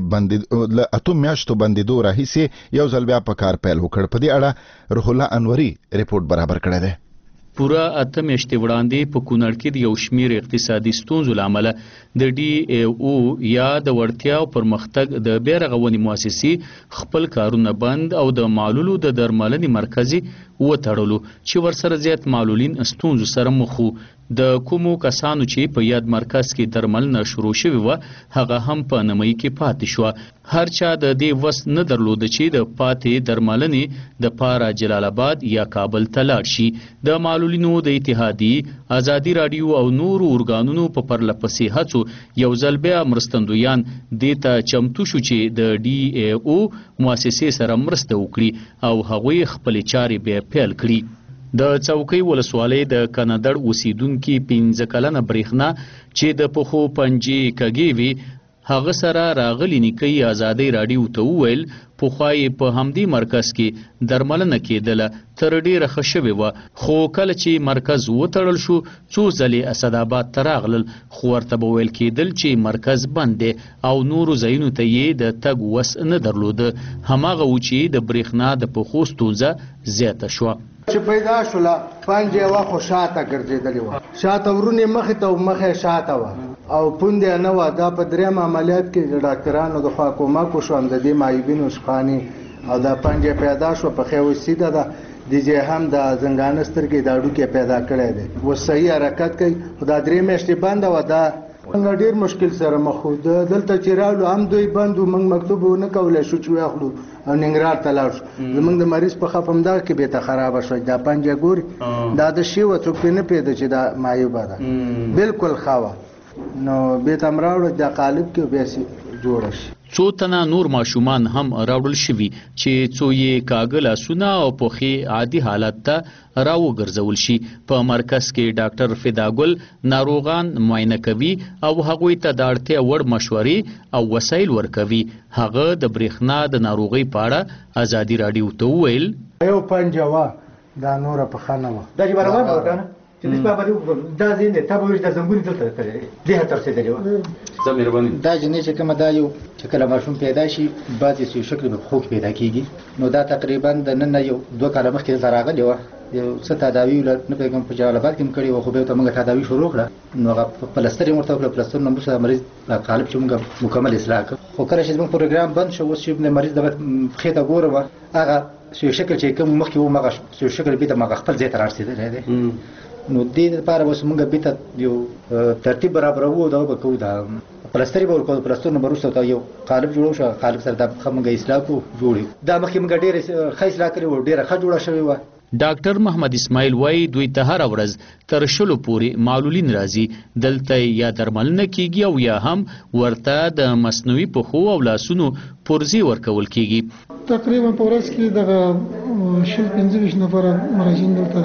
Speaker 1: بندیدو راهیسې یو ځل بیا په کار پیل وکړ. په دې اړه روح الله انوري ریپورت برابر کړی دی.
Speaker 15: پوره 8 میاشتې وړاندې په کونړ کې د یو شمیر اقتصادي ستونزو له امله د ډي ای او یا د وړتیا او پرمختګ د بیا رغونې مؤسسې خپل کارونه بند او د معلولو د درملنې مرکزي وتړلو چې ورسره زیات معلولین ستونزو سره مخ وو. د کومو کسانو چې په یاد مرکز کې درملنه شروع شوې وه هغه هم په نمۍ کې پاتې شوه. هر چا د دې وس نه درلوده چې د پاتې درملنې د پاره جلال آباد یا کابل ته لاړ شي. د معلولینو د اتحادیې ازادي راډیو او نورو ارګانونو په پرله پسې هڅو یو ځل بیا مرستندویان دې ته چمتو شو چې د ډي ای او مؤسسې سره مرسته وکړي او هغوی خپلې چارې بیا پیل کړي. د څوکۍ ولسوالۍ د کنادړ اوسیدونکي 15 کلنه برېښنا چې د پخو پنجې کږې وي هغه سره راغلي نیکۍ ازادۍ راډیو ته وویل پخوا یې په همدې مرکز کې درملنه کېدله تر ډېره ښه شوې وه، خو کله چې مرکز وتړل شو څو ځلې اسداباد ته راغلل خو ورته به ویل کېدل چې مرکز بند دی او نورو ځایونو ته یې د تګ وس نه درلوده. هماغه و چې د برېښنا د پخو ستونزه زیاته شوه.
Speaker 16: چې پیدا شوله پنجې وه خو شاته ګرځېدلې وه، شاته ورونې مخې ته مخې شاته وه او پوندې نه وه. دا په 3 عملیات کې د ډاکټرانو د خوا کومک وشوم د دې معیوبینو شخاني او دا پنجې پیدا شوه په خیو سیده ده د جې هم د زنګانه سترګې د اډوکې پیدا کړی دی. اوس صحیح حرکت کوي خو دا 3 میاشتې بنده وه. دا څنګه ډېر مشکل سره مخ وو. دلته چې راغلو هم دوی بند وو، موږ مکتوب ونه کولی شو چې واخلو او ننګرهار ته لاړ شو. زموږ د مریض په خف همدغه کې بیرته خرابه شوه. دا پنجه ګوري دا د شی وه، څوک پرې نه پوهېده چې دا معیوبه ده، بلکل ښه وه. نو بیرته م راوړه دا قالب کې بیا جوړه شي.
Speaker 15: څو تنه نور ماشومان هم راوړل شوي چې څو یې کاږه لاسونه او پښې عادي حالت ته راوګرځول شي. په مرکز کې ډاکټر فداګل ناروغان معاینه کوي او هغوی ته د اړتیا وړ مشورې او وسایل ورکوي. هغه د برېښنا د ناروغۍ په اړه ازادي راډیو ته وویل
Speaker 16: یو پنجه دا نوره پخه نه وه دا چې برابر نه وکړه چې دې په باندې دا ځین دی تا به وایي دا زنګونې دلته کړی دې هته رسېدلې وه.
Speaker 17: زه مهرباني دا جنې چې کومه دا یو چې کله ماشوم پیدا شي بعضې یو شکل په پښو کې پیدا کېږي نو دا تقریبا د نن نه یو 2 کاله مخکې دلته راغلې وه. یو څه تداوي نه پوهېږم په جلال آباد کې مې کړې وه خو بیا ورته موږ تداوي شروع کړه نو هغه پلستر یې ورته وکړه. پلستر نه وروسته مریض قالب چې موږ مکمل اصلاح کړ خو کله چې زموږ پروګرام بند شو اوس چې مریض د پښې ته ګورم هغه یو شکل چې کوم مخکې و مغه یو شکل بېرته مغه خپل ځای ته رارسېدلی دی. نو دې لپاره به موږ بېرته یو ترتیب برابروو دغه به کوو دا پلستر به ورکوو. پلستر نه به وروسته یو قالب جوړو شو قالب سره دا پښه موږ اصلاح کړو جوړې دا مخکې موږ ډېرې ښه اصلاح کړې وه ډېره ښه جوړه شوې وه.
Speaker 15: ډاکټر محمد اسماعیل وایي دوی ته هره ورځ تر 100 پورې معلولین راځي. دلته یا درملنه کیږي او یا هم ورته د مصنوعي پښو او لاسونو پرزې ورکول کیږي.
Speaker 18: تقریبا په ورځ کې دغه 15 نفر مراجعین دلته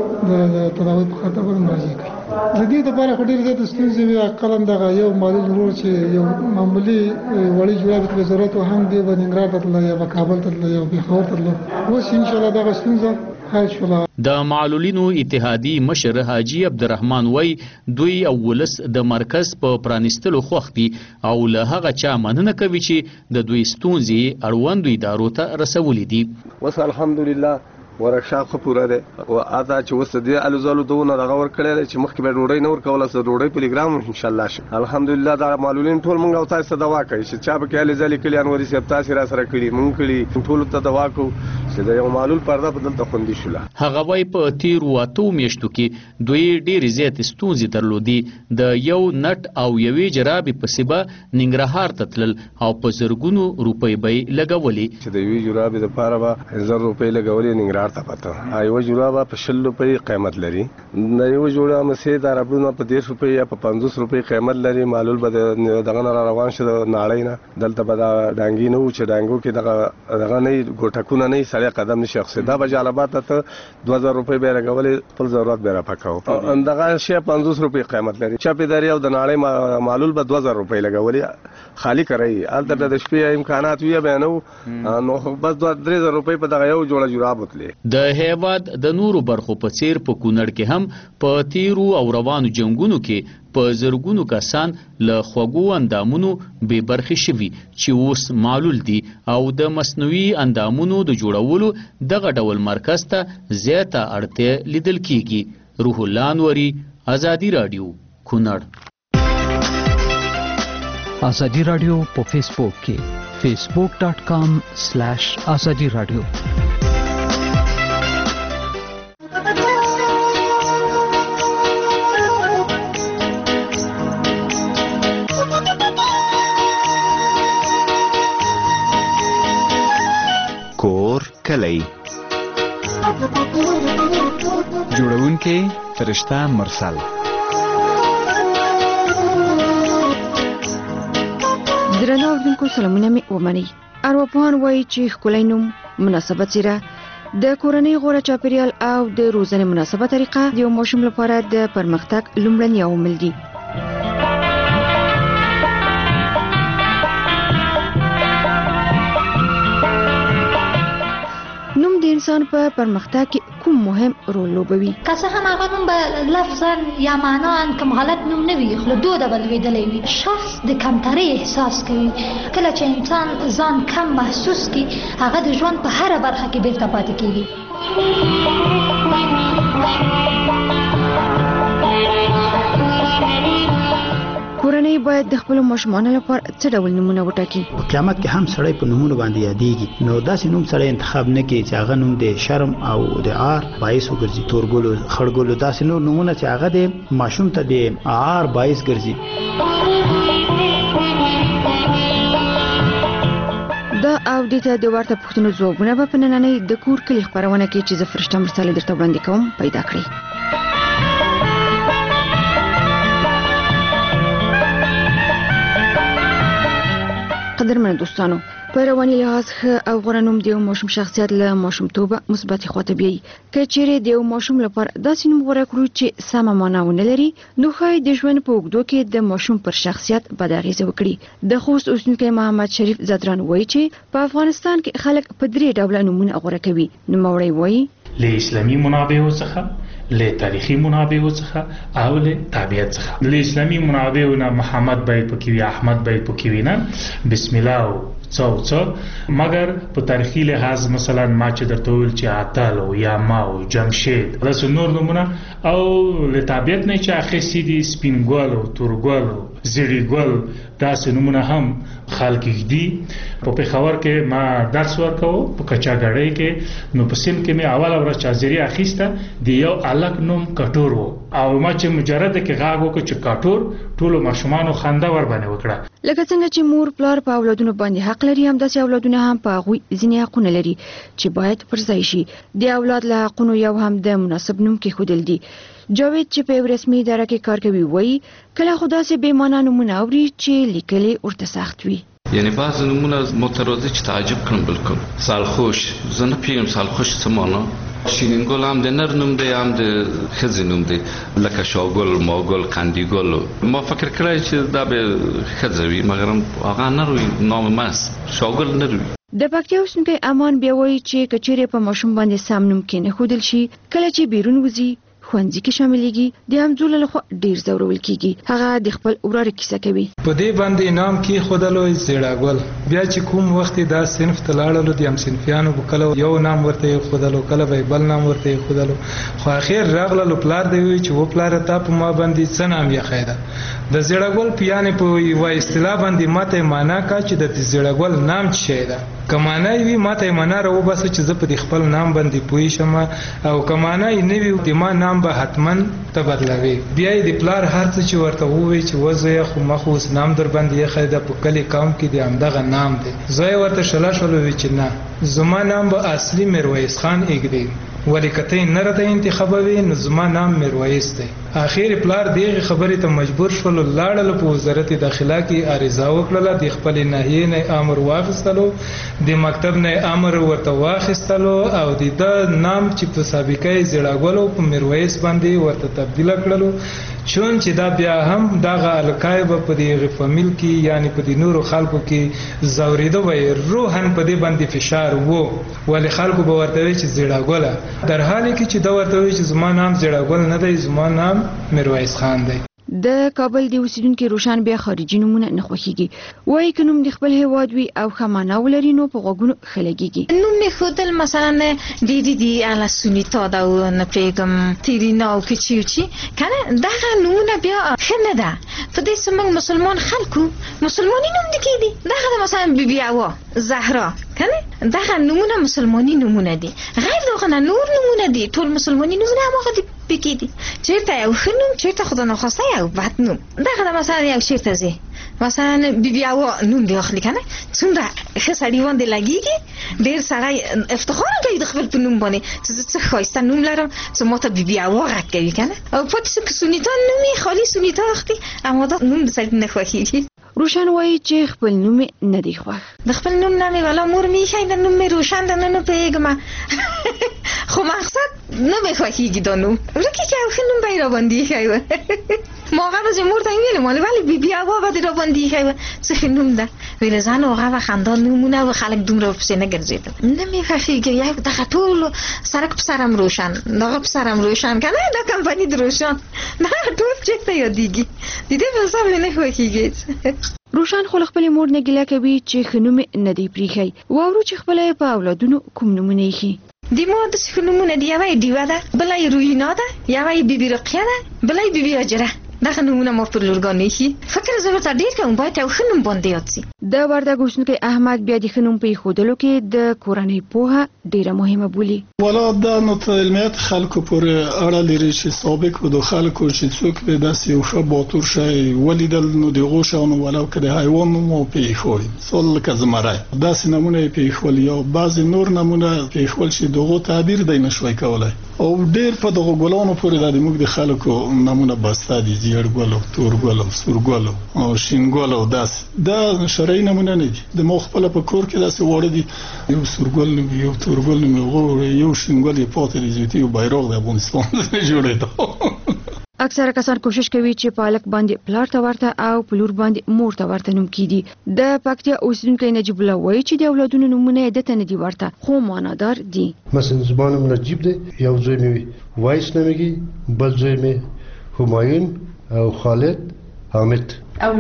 Speaker 18: د تداوی په خاطر باندې مراجعه کوي. د دې لپاره خو ډېرې زیاتې ستونزې وي. اقلا دغه یو معلول ورور چې یو معمولي وړي جوړه به ضرورت و هم دی به ننګرهار ته تللی یا به کابل ته تللی یا پېښور ته تللی. اوس انشاءالله دغه ستونزه حل شوله.
Speaker 15: د معلولینو اتحادی مشر حاجی عبدالرحمن وای دوی او ولس د مرکز په پرانیستلو خوښ دي او له هغه چا مننه کوي چې د دوی ستونزې اړوندو ادارو ته رسولي دي.
Speaker 19: اوس الحمدلله ورکشاپ خو پوره دی او اته چې اوس دې الوزالو دونه دغه ورکړی دی چې مخکې به ډوډۍ نه ورکوله څه ډوډۍ پلیګرام انشاءالله شي. الحمدلله دا معلولین ټول مونږ او تاسو ته دوا کوي چې چا به کې الزالي کلی انوري صاحب تاسو را سره کړي مونږ کړي ټول ته دوا کوو چې د یو معلول پرده بدل ته خوندي شوله.
Speaker 15: هغه وای په تیرو 8 میاشتو کې دوی ډېرې زیات ستونزې درلودې. د یو نټ او یوې جرابې په سبا ننګرهار ته تلل او په زرګونو روپۍ به لګولې.
Speaker 19: چې د یوې جرابې لپاره به 1000 روپۍ لګولې ننګرهار ته پته یو جوړه په 100 روپۍ قیمت لري. د یو جوړه مسې د ربړونو په 10 روپۍ یا په 50 روپۍ قیمت لري. معلول به دغه نه روان شه د ناړۍ نه دلته به دا ډانګي نه و چې ډانګو کې دغه نه ګوټکونه نه سړی قدم نشي اخیستی. دا به جلال آباد ته 2000 روپۍ به لګولې خپل ضرورت به راپکاو. دغه شی 50 روپۍ قیمت لري. چاپېداري او د ناړۍ معلول به 2000 روپۍ لګولې خالی کوي. هلته د شپې امکانات وي به نه نو بس 3000 روپۍ په دغه یو جوړه جراب وتلې.
Speaker 15: د هیواد د نورو برخو په څیر په کونړ کې هم په تیرو او روانو جنگونو کې په زرګونو کسان له خوږو اندامونو بې برخې شوي چې اوس معلول دي او د مصنوعي اندامونو د جوړولو دغه ډول مرکز ته زیاته اړتیا لیدل کیږي. روح الله انوري، ازادي راډیو، کونړ.
Speaker 20: ازادي راډیو په فیسبوک کې facebook.com/ازادي راډیو.
Speaker 11: کور کلی
Speaker 9: جوړونکې فرشته مرسل.
Speaker 21: درنو اوریدونکو سلامونه مې ومنئ. ارواپوهان وایي چې ښکلی نوم، مناسبه څیره، د کورنۍ غوره چاپیریال او د روزنې مناسبه طریقه د یو ماشوم لپاره د پرمختګ لومړني عوامل دي. نوم د انسان په پرمختګ کې کوم مهم رول لوبوي؟
Speaker 22: که څه هم هغه نوم به لفظا یا معنا کوم غلط نوم نه وي خو دوده به لوېدلی وي. شخص د کمترۍ احساس کوي. کله چې انسان ځان کم محسوس کړي هغه د ژوند په هره برخه کې بیرته پاتې کېږي. کورنۍ باید د خپلو ماشومانو لپاره څه ډول نومونه وټاکي؟
Speaker 23: په قیامت کې هم سړی په نومونو باندې یادېږي. نو داسې نوم سړی انتخاب نه کړي چې هغه نوم د شرم او د عار باعث وګرځي. تورګلو، خړګلو، داسې نور نومونه چې هغه د ماشوم ته د عار باعث ګرځي.
Speaker 21: دا او دې ته د ورته پوښتنو ځوابونه به په نننۍ د کور کلي خپرونه کې چې زه فرشته مرسل درته وړاندې کوم پیدا کړئ. قدرمن دوستانو په رواني لحاظ ښه او غوره نوم د یو ماشوم شخصیت له ماشومتوبه مثبتې خواته بیایي. که چیرې د یو ماشوم لپاره داسې نوم غوره کړو چې سمه معنا ونه لري نو ښایي د ژوند په اوږدو کې د ماشوم پر شخصیت بد اغېزه وکړي. د خوست اوسیدونکی محمد شریف زدران وایي چې په افغانستان کې خلک په 3 ډوله نومونه غوره کوي. نوموړی وایي
Speaker 3: له اسلامي منابعو څخه، له تاریخي منابعو څخه او له طبیعت څخه. له اسلامي منابعو نه محمد باید پکې وي، احمد باید پکې وي، نه بسم الله او څو مګر په تاریخي لحاظ مثلا ما چې درته ویل چې عطل او یا ماو جمشید داسې نور نومونه، او له طبیعت نه چې اخیستي دي سپینګل او تورګل او زیړیګل داسې نومونه هم خلک دي. په پېښور کې ما درس ورکاو په کچاګړۍ کې، نو په سند کې مې اوله ورځ چې حاضري اخیسته د یو الک نوم کټور و، او ما چې مجرد کې غاغ وکړ چې کټور، ټولو ماشومانو خنده ور باندې وکړه.
Speaker 21: لکه څنګه چې مور پلار په اولادونو باندې حق لري، هم داسې اولادونه هم په هغوی ځینې حقونه لري چې باید پر ځای شي. د اولاد له حقونو یو هم د مناسب نوم کېښودل دي. جاوید چې په رسمي اداره کې کار کوي وایي کله خو داسې بې معنا نومونه اوري چې لیکل ورته سخت وي.
Speaker 5: یعنی بعض نمونه مترادف چې تعجب کړم. بالکل سالخوش، زه نه پوهېږم سالخوش څه معنا. شیرینګل هم د نر نوم دی، هم د ښځې نوم دی، لکه شاګل، ماګل، قندیګل. ما فکر کړی چې دا به ښځه وي، مګر هغه نر وي، نام مست شاګل نر وي.
Speaker 21: د پکتیا اوسیدونکی امان بیا وایي چې که چیرې په ماشوم باندې سم نوم کېنښودل شي، کله چې بیرون وځي ښوونځي کې شاملېږي د همزولو لخوا ډیر ځورول کېږي. هغه د خپل وراره کیسه کوي.
Speaker 6: په دې باندې نام کېښودلو زیړاګل، بیا چې کوم وخت دا صنف ته لاړلو د همصنفیانو به کله یو نام ورته ایښودلو، کله به بل نام ورته ایښودلو، خو اخر راغللو پلار دی وایي چې و پلاره تا په ما باندې څه نام ایښی ده. د زیړاګل په یعنې په یوه اصطلاح باندې ماته یې معنا کا چې د زیړاګل نام څه شی ده. که معنا یې وي ماته یې معنا راوباسه چې زه په دې خپل نام باندې پوه شم، او که معنا یې نه وي د ما نام به حتما ته بدلوي. بیا یې د پلار هر څه چې ورته ووایي چې وزویه خو ما خو اوس نام در باندې ایښی ده، په کلي قوم کې د همدغه نام دی. زوی ورته شله شولو وي چې نه، زما نام به اصلي میرویس خان ایږدي، ولې که ته یې نه راته انتخابوي نو زما نام میرویس دی. اخر پلار دغه خبرې ته مجبور شول، لاړل په وزارت داخله کې عریضه وکړه، د خپل ناحیې نه امر واخیستلو، د مکتب نه امر ورته واخیستلو، او د نام چې په سابقه یې زیړاګل په میرویس باندې ورته تبدیل کړلو. چون چې دا بیا هم دغه الکای به په دې فامیل کې یعنی په دې نورو خلکو کې زوریده وي، روحن په دې باندې فشار وو، ولې خلکو به ورته وي چې زیړاګل، در حالی کې چې دا ورته وي چې زما نام زیړاګل نه دی، زما نام میرویس خان دی.
Speaker 21: د کابل د اوسیدونکو روشن بیا خارجي نومونه نه خوښیږي. وایي که نوم د خپل هیواد وي او ښه معنا ولري نو په غوږونو ښه لګیږي.
Speaker 24: نوم ایښودل مثلا ډېرې دي اله سونیتا ده او نه پوهېږم تیرینا او که چي چي کنه، دغه نومونه بیا ښه نه ده. په دې زموږ مسلمان خلکو مسلماني نوم دي کېدي، دغه د مثلا بیبي حوا، زهرا کنه، دغه نومونه مسلماني نومونه دي، غیر دغه نه نور نومونه دي، ټول مسلماني نومونه هماغه دي پکې دي. چېرته یو ښه نوم، چېرته خدا ناخواسته یو بد نوم. دغه د مثلا یو چېرته ځې مثلا بیبي حوا نوم دې واخلي کنه، څومره ښه سړي باندې لګېږي، ډېر سړی افتخار کوي د خپل په نوم باندې چې زه څه ښایسته نوم لرم، چې ما ته بیبي حوا غږ کوي کنه. او پاتې شو که سونیتا نوم یې خالي سونیتا اخلي، اما دا نوم د سړي نه خوښېږي.
Speaker 21: روشن وایي چې خپل نوم نه دی خوښ.
Speaker 24: د خپل نوم نه مې والا مور مې ایښی، د نوم مې روشن ده، نه پوهېږم خو مقصد نه مې خوښېږي دا نوم، ورکې چې یو ښه نوم به یې راباندې ایښی و. ما هغه ورځ مور ته ویلم ولې بیبي حوا به دې راباندې ایښی و، څه ښه نوم ده. ویل زه نو هغه خندا نومونه و، خلک دومره ورپسې نه ګرځېدل. نه مې خوښېږي، یو دغه ټول سړک په سر هم روشن، دغه په سر هم روشن که نه، دا کمپني د روشن دغه ټول چېرته یادېږي، د دې په حساب مې نه خوښېږي.
Speaker 21: روشن خو خپل مور نه ګیله کوي چې ښه نوم نه دی پریښی. واورو چې خپله په اولادونو کوم نومونه ایښي.
Speaker 24: د ما داسې ښه نومونه دي، یوه یې ډیوه ده، بله یې روینا ده، یوه یې بیبي رقیه ده، بله یې بیبي هاجره. دغه نومونه ما پر لورګانو ایښي. فکر زه ورته ډېر کوم باید یو ښه نوم باندې یاد سي.
Speaker 21: د وردګ اوسیدونکی احمد بیا د ښه نوم په ایښودلو کې د کورنۍ پوهه ډېره مهمه بولي.
Speaker 25: والا دا نو ته علمیت خلکو پورې اړه لري چې سابق و د خلکو چې څوک به داسې یو ښه باتور شی ولیدل نو د هغو شیانو ولو که د حیوان نوم و پرې ایښول، مثال لکه زمری، داسې نمونه یې پرې ایښول، یا بعضې نور نمونه پرې ایښول چې د هغو تعبیر دی نه شوی کولی. او ډېر په دغو ګلانو پورې دا د موږ د خلکو نمونه بسته دي، زیړ ګل او تور ګل او سور ګل او شین ګل او داسې. دا شرط فرعي نمونه نه دي. د مو خپل په کور کې داسې وړه دي، یو سورګل نوم، یو تورګل نوم، یو شینګل یې پاتې دي، یو بیرغ د افغانستان جوړېده.
Speaker 21: اکثره کسان کوشش کوي چې پالک باندې پلار ته ورته او پلور باندې مور ته ورته نوم کیدي. د پکتیا اوسیدونکو نجیب الله وایي چې د اولادونو نومونه د تنه دي ورته خو معنادار دي.
Speaker 4: مثلا زمانم نجیب دی، یو ځای مې وایس نومېږي، بل ځای مې همایون او خالد حامد.
Speaker 7: او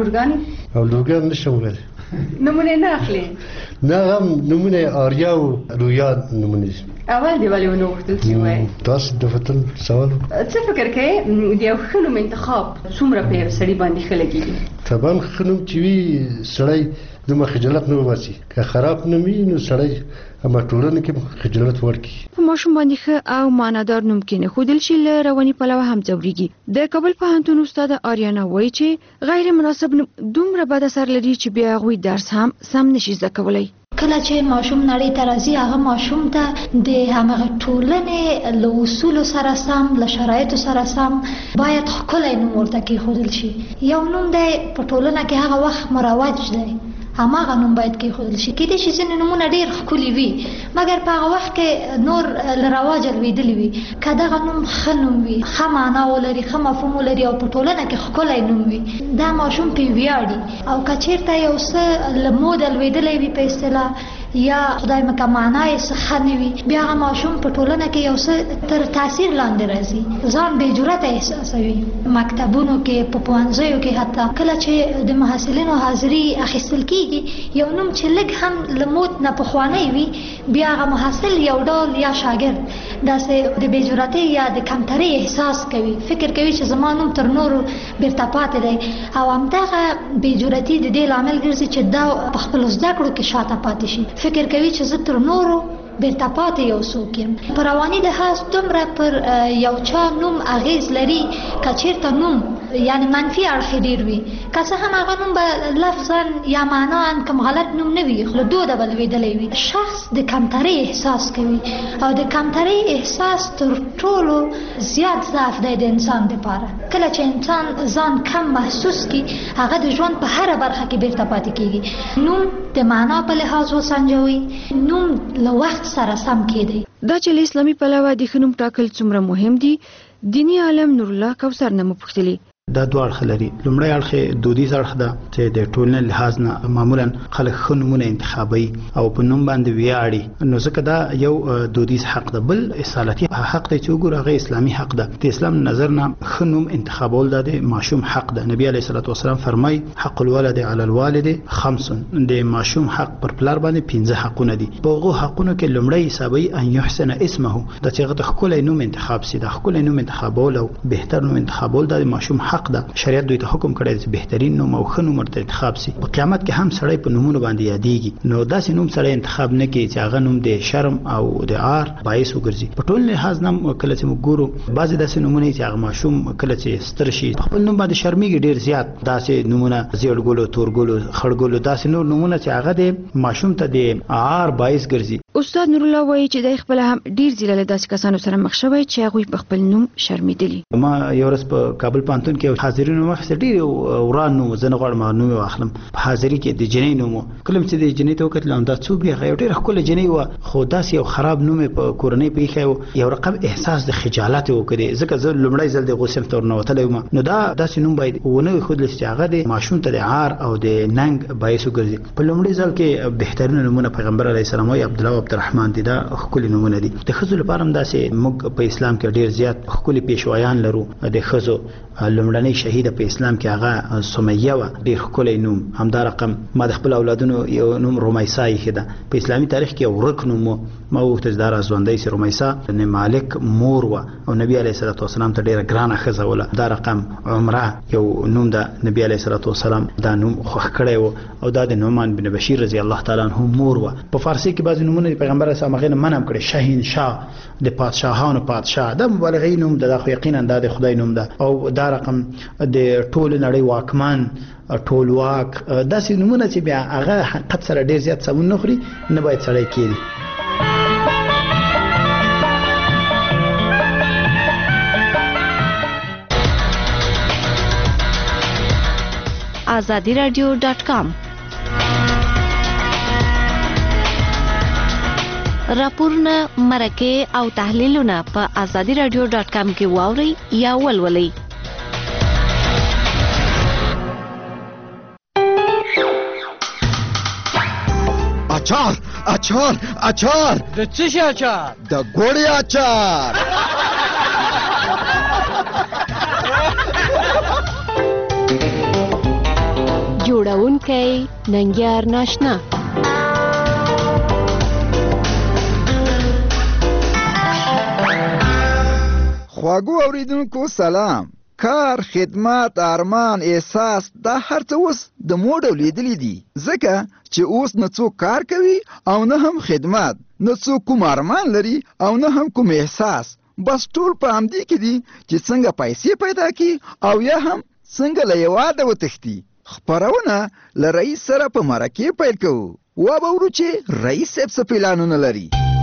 Speaker 7: لورګان
Speaker 4: نشم ویلی.
Speaker 7: نمونه نه اخلي؟
Speaker 4: نه، هم نمونه آریا او رویا نمونه دي.
Speaker 7: اول دی ولې ونه وختل چې وای
Speaker 4: تاسو د فتل سوال
Speaker 7: څه فکر کوي د یو خنوم انتخاب څومره په سړي باندې خلګي؟
Speaker 4: طبعا خنوم چې وی سړی د مخجلت نه وباسي، که خراب نه وي نو سړی اما ټولنه کې خجالت ورکی.
Speaker 21: په ماشوم باندې ښه او معنادار نوم کې نه خودل شي له رواني پلوه هم ځوريږي. د کابل پوهنتون استاد آریانا وایي چې غیر مناسب دومره بد اثر لري چې بیا غوي درس هم سم نشي زده کولای.
Speaker 22: کله چې ماشوم نړۍ ته راځي هغه ماشوم ته د همغه ټولنې له اصولو سره سم، له شرایطو سره سم باید ښکلی نوم ورته کېښودل شي. یو نوم دی په ټولنه کې هغه وخت مروج دی، هماغه نوم باید کېښودل شي. کېدای شي ځینې نومونه ډېر ښکلي وي مګر په هغه وخت کې نور له رواجه لوېدلي وي. که دغه نوم ښه نوم وي، ښه معنا ولري، ښه مفهوم ولري او په ټولنه کې ښکلی نوم وي، دا ماشوم پرې ویاړي. او که چېرته یو څه له موده لوېدلی وي په اصطلاح یا خدای مکه معنا یې څه ښه نه وي، بیا هغه ماشوم په ټولنه کې یو څه تر تاثیر لاندې راځي، ځان بې جرأته احساسوي. مکتبونو کې، په پوهنځیو کې حتی کله چې د محصلینو حاضري اخیستل کېږي، یو نوم چې لږ هم له مود نه پخوانی وي، بیا هغه محصل یو ډول یا شاګرد داسې د بې جرأتۍ یا د کمترۍ احساس کوي، فکر کوي چې زما نوم تر نورو بیرته پاتې دی او همدغه بې جرأتي د دې لامل ګرځي چې دا په خپلو زده کړو کې شاته پاتې شي. فکر کوي چې زه تر نورو بیرته پاتې یو څوک یم. په رواني لحاظ دومره پر یو چا نوم اغیز لري که چېرته نوم یعنی منفي اړخ ډېر وي، که څه هم هغه نوم به لفظا یا معنا کم غلط نوم نه وي خو له دوده به لوېدلی وي. شخص د کمترۍ احساس کوي او د کمترۍ احساس تر ټولو زیات ضعف دی د انسان دپاره. کله چې انسان ځان کم محسوس کړي هغه د ژوند په هره برخه کې بیرته پاتې کېږي. نوم د معنا په لحاظ وسنجوي، نوم له وخت سره سم کېدی.
Speaker 21: دا چې له اسلامي پلوه د ښه نوم ټاکل څومره مهم دي، دیني عالم نور الله کوثر نه مو پوښتلي.
Speaker 23: دا دوه اړخ لري. لومړی اړخ دودیز اړخ ده چې د ټولنې لحاظ نه معمولا خلک ښه نومونه انتخابوي او په نوم باندې ویاړي، نو ځکه دا یو دودیز حق ده. بل اصالتي حق دی چې وګورو هغه اسلامي حق ده. د اسلام نظر نه ښه نوم انتخابول د ماشوم حق ده. نبی علیه الصلاة والسلام فرمای حق الولد علی الوالد خمس، د ماشوم حق پر پلار باندې 15 حقونه دي. په هغه حقونو کې لومړی حسابي ان يحسن اسمه، د چې هغه ښکلی نوم انتخاب سي. د ښکلی نوم انتخابول او بهتر نوم انتخابول د ماشوم حق ده. شریعت دوی ته حکم کړی چې بهترین نوم او ښه نوم ورته انتخاب سي. په قیامت کې هم سړی په نومونو باندې یادېږي، نو داسې نوم سړی انتخاب نه کوي چې هغه نوم د شرم او د عار باعث وګرځي. په ټول لحاظ نه کله چې موږ ګورو بعضې داسې نومونه چې هغه ماشوم کله چې ستر شي په خپل نوم باندې شرمېږي ډېر زیات. داسې نومونه زیړ تورګلو خړګلو داسې نور نومونه چې هغه د ماشوم ته د عار باعث ګرځي.
Speaker 21: استاد نور الله وایي چې د خپل هم ډیر ځله له داسې کسانو سره مخ شوی چې هغوی په خپل نوم شرمېدلي.
Speaker 23: ما یو ورځ په کابل پوهنتون کې حاضرینو مخې ډېر وران نوم زه نه غواړم نوم واخلم. په حاضري کې د جنۍ نوم کله چې د جنۍ ته وکتلم دا څوک دی، هغه ډېره ښکلې جنۍ وه خو داسې یو خراب نوم په کورنۍ په ایښی و. یو رقم احساس د خجالت یې وکړې ځکه زه لومړی ځل د هغو صنف ته ورنوتلی وم. نو دا داسې نوم باید ونه وښودل شي چې هغه د ماشوم ته د عار او د ننګ باعث وګرځي. په لومړي ځل کې بهترینو نومونه پیغمبر علیه السلام وایي عبدالله او عبدالرحمن دي. دا ښکلي نومونه دي. د ښځو لپاره هم داسې موږ په اسلام کې ډېر زیات ښکلي پیشوایان لرو. د ښځو لومړنۍ شهیده په اسلام کې هغه سمیه وه، ډېر ښکلی نوم. همدا رقم ما د خپل اولادونو یو نوم رمیسا ایښې ده. په اسلامي تاریخ کې یو ورک نوم و. ما وغوښتل چې دا راژوندی سي. رمیسا د مالک مور وه او نبي علیه الصلاة والسلام ته ډېره ګرانه ښځه وله. دا رقم عمره یو نوم ده، نبي علیه الصلاة والسلام دا نوم خوښ کړی و او دا د نعمان بن بشیر رضی الله تعالی عنه مور وه. په فارسي کې بعضې نومونه د پیغمبر علیه السلام هغې نه منع کړی. شهین شاه د پادشاهانو پادشاه، دا مبالغې نوم ده، دا خو یقینا دا د خدای نوم ده. او دا رقم د ټول نړۍ واکمن ټولواک، داسې نومونه چې بیا هغه حقیقت سره ډېر زیات سمون نه خوري نه باید سړی کېږي.
Speaker 8: azadiradio.com راپورونه، مرکې او تحلیلونه په azadiradio.com کې واورئ یا ولولئ.
Speaker 10: اچار اچار اچار
Speaker 12: د څه شي اچار؟
Speaker 10: د ګوړې اچار.
Speaker 7: جوړونکی ننګیار ناشنا.
Speaker 10: خواږو اوریدونکو سلام. کار، خدمت، ارمان، احساس دا هر څه اوس د موډ لیدلې دي، ځکه چې اوس نه څوک کار کوي او نه هم خدمت، نه څوک کوم ارمان لري او نه هم کوم احساس. بس ټول په همدې کې دي چې څنګه پیسې پیدا کړي او یا هم څنګه له هېواده وتښتي. خپرونه له رئیس سره په مرکې پیل کوو. وبورو چې رئیس صاحب څه پلانونه لري.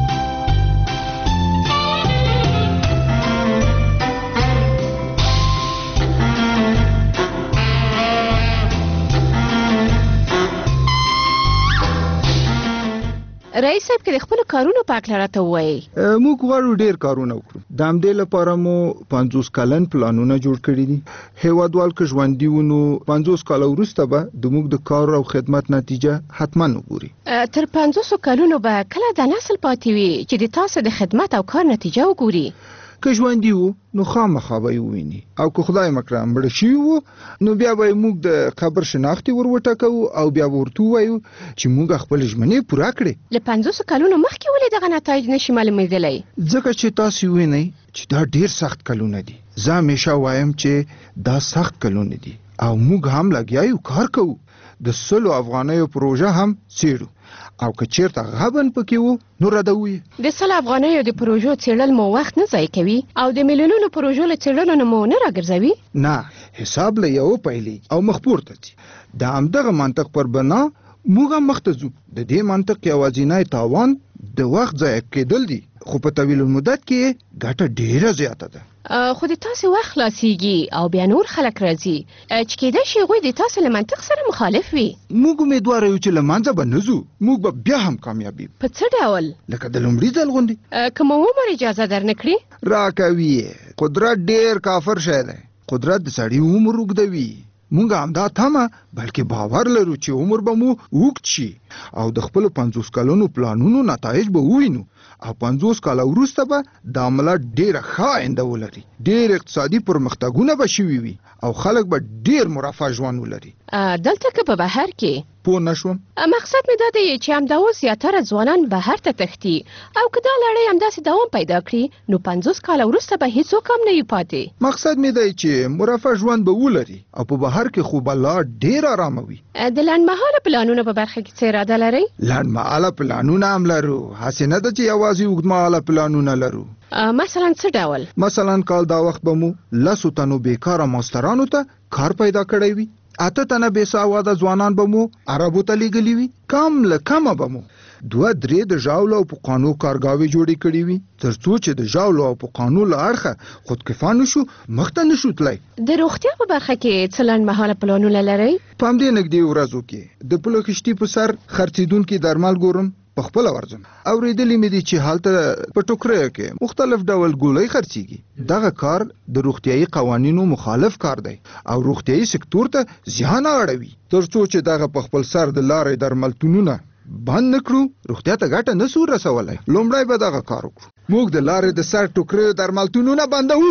Speaker 7: رئیس صاحب کې د خپل کارونو په اړه راته وایي.
Speaker 10: موږ غواړو ډیر کارونه وکړو. د همدې لپاره مو 50 کلن پلانونه جوړ کړي دي. هیوادوال که ژوندي ونو 50 کال وروسته به د موږ د کار او خدمت نتیجه حتما وګوري.
Speaker 7: تر 500 کلونو به کله د نسل پاتې وي چې د تاسو د خدمت او کار نتیجه وګوري.
Speaker 10: که ژوندي وو نو خامخا به یې وویني، او که خدای مکړه مړه شوي وو نو بیا به موږ د قبر شناختې ور وټاکوو او بیا به ورته ووایو چې موږ خپل ژمنې پوره کړې.
Speaker 7: له 500 کلونو مخکې ولې دغه نتایج نشي معلومېدلی؟
Speaker 10: ځکه چې تاسو وینئ چې دا ډیر سخت کلونه دي. زه همیشه وایم چې دا سخت کلونه دي او موږ هم لګیا یو کار کوو. د 100 افغانیو پروژه هم څېړو او که چیرته غبن پکې وو نو ردوي.
Speaker 7: د 100 افغانیو د پروژو څېړل مو وخت نه ضایع کوي او د میلیونونو پروژو له څېړلو نه مو نه راګرځوي؟
Speaker 10: نه، حساب له یو پیلې او مخ پورته ځي. د همدغه منطق پر بنا موږ هم مخته ځو. د دې منطق یوازینی تاوان د وخت ضایع کېدل دي، خو په طویل المدت کې ګټه ډیره زیاته ده.
Speaker 7: خو د تاسو وخت خلاصيږي او بیا نور خلک راځي چې کېدای شي هغوی د تاسو له منطق سره مخالف وي.
Speaker 10: موږ امیدوار یو چې له منځه به نه ځو. موږ به بیا هم کامیاب یو.
Speaker 7: په څه ډول؟
Speaker 10: لکه د لومړي ځل غوندې.
Speaker 7: که مو عمر اجازه درنه کړي؟
Speaker 10: راکوي. قدرت ډیر کافر شی دی. قدرت د سړي عمر اوږدوي. موږ همدا تمه بلکې باور لرو چې عمر به مو اوږد شي او د خپلو 50 کلونو پلانونو نتایج به ووینو او 50 کاله وروسته به دا ملت ډیره ښه آینده ولري. ډیر اقتصادي پرمختګونه به شوي وي او خلک به ډیر مرفه ژوند ولري.
Speaker 7: دلته که په بهر کې؟
Speaker 10: پوه نه شوم.
Speaker 7: مقصد مې دا دی چې همدا اوس زیاتره ځوانان بهر ته تښتي او که دا لړۍ همداسې دوام پیدا کړي نو 50 کاله وروسته به هیڅوک هم نه وي پاتې.
Speaker 10: مقصد مې دی چې مرفه ژوند به ولري او په بهر کې خو به لا ډیر آرامه وي.
Speaker 7: د لنډمهاله پلانونو په برخه کې څه اراده لرئ؟
Speaker 10: لنډمهاله پلانونه هم لرو. هسې نه ده چې یوازې اوږدمهاله پلانونه لرو.
Speaker 7: مثلا څه ډول؟
Speaker 10: مثلا کال دا وخت به مو 100 تنو بیکاره ماسترانو ته کار پیدا کړی وي. 8 تنه بې سواده ځوانان به مو عربو ته لیږلي وي. کم له کمه به مو 2-3 د ژاولو او پوقانو کارګاوې جوړې کړې وي تر څو چې د ژاولو او پوقانو له اړخه خودکفا نشو، مخته نشو تللی.
Speaker 7: د روغتیا په برخه کې څه لنډمهاله پلانونه لرئ؟
Speaker 10: په همدې نږدې ورځو کې د پلو خشتي په سر خرڅېدونکي درمل ګورم. په خپله ورځم. اورېدلې مې دي چې هلته په ټوکریو کې مختلف ډول ګولۍ خرڅېږي. دغه کار د روغتیایي قوانینو مخالف کار دی او روغتیایي سکتور ته زیان اړوي. تر څو چې دغه په خپل سر د لارې درملتونونه بند نکړو روغتیا ته ګټه نسو رسولی. لومړی به دغه کار وکړو. موږ د لارې د سر ټوکریو درملتونونه بندوو.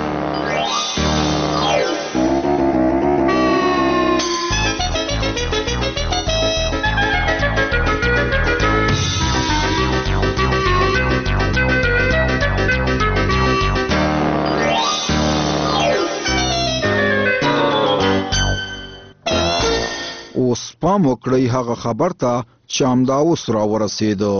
Speaker 10: اوس پام وکړئ هغه خبر ته چې همدا اوس راورسېدو.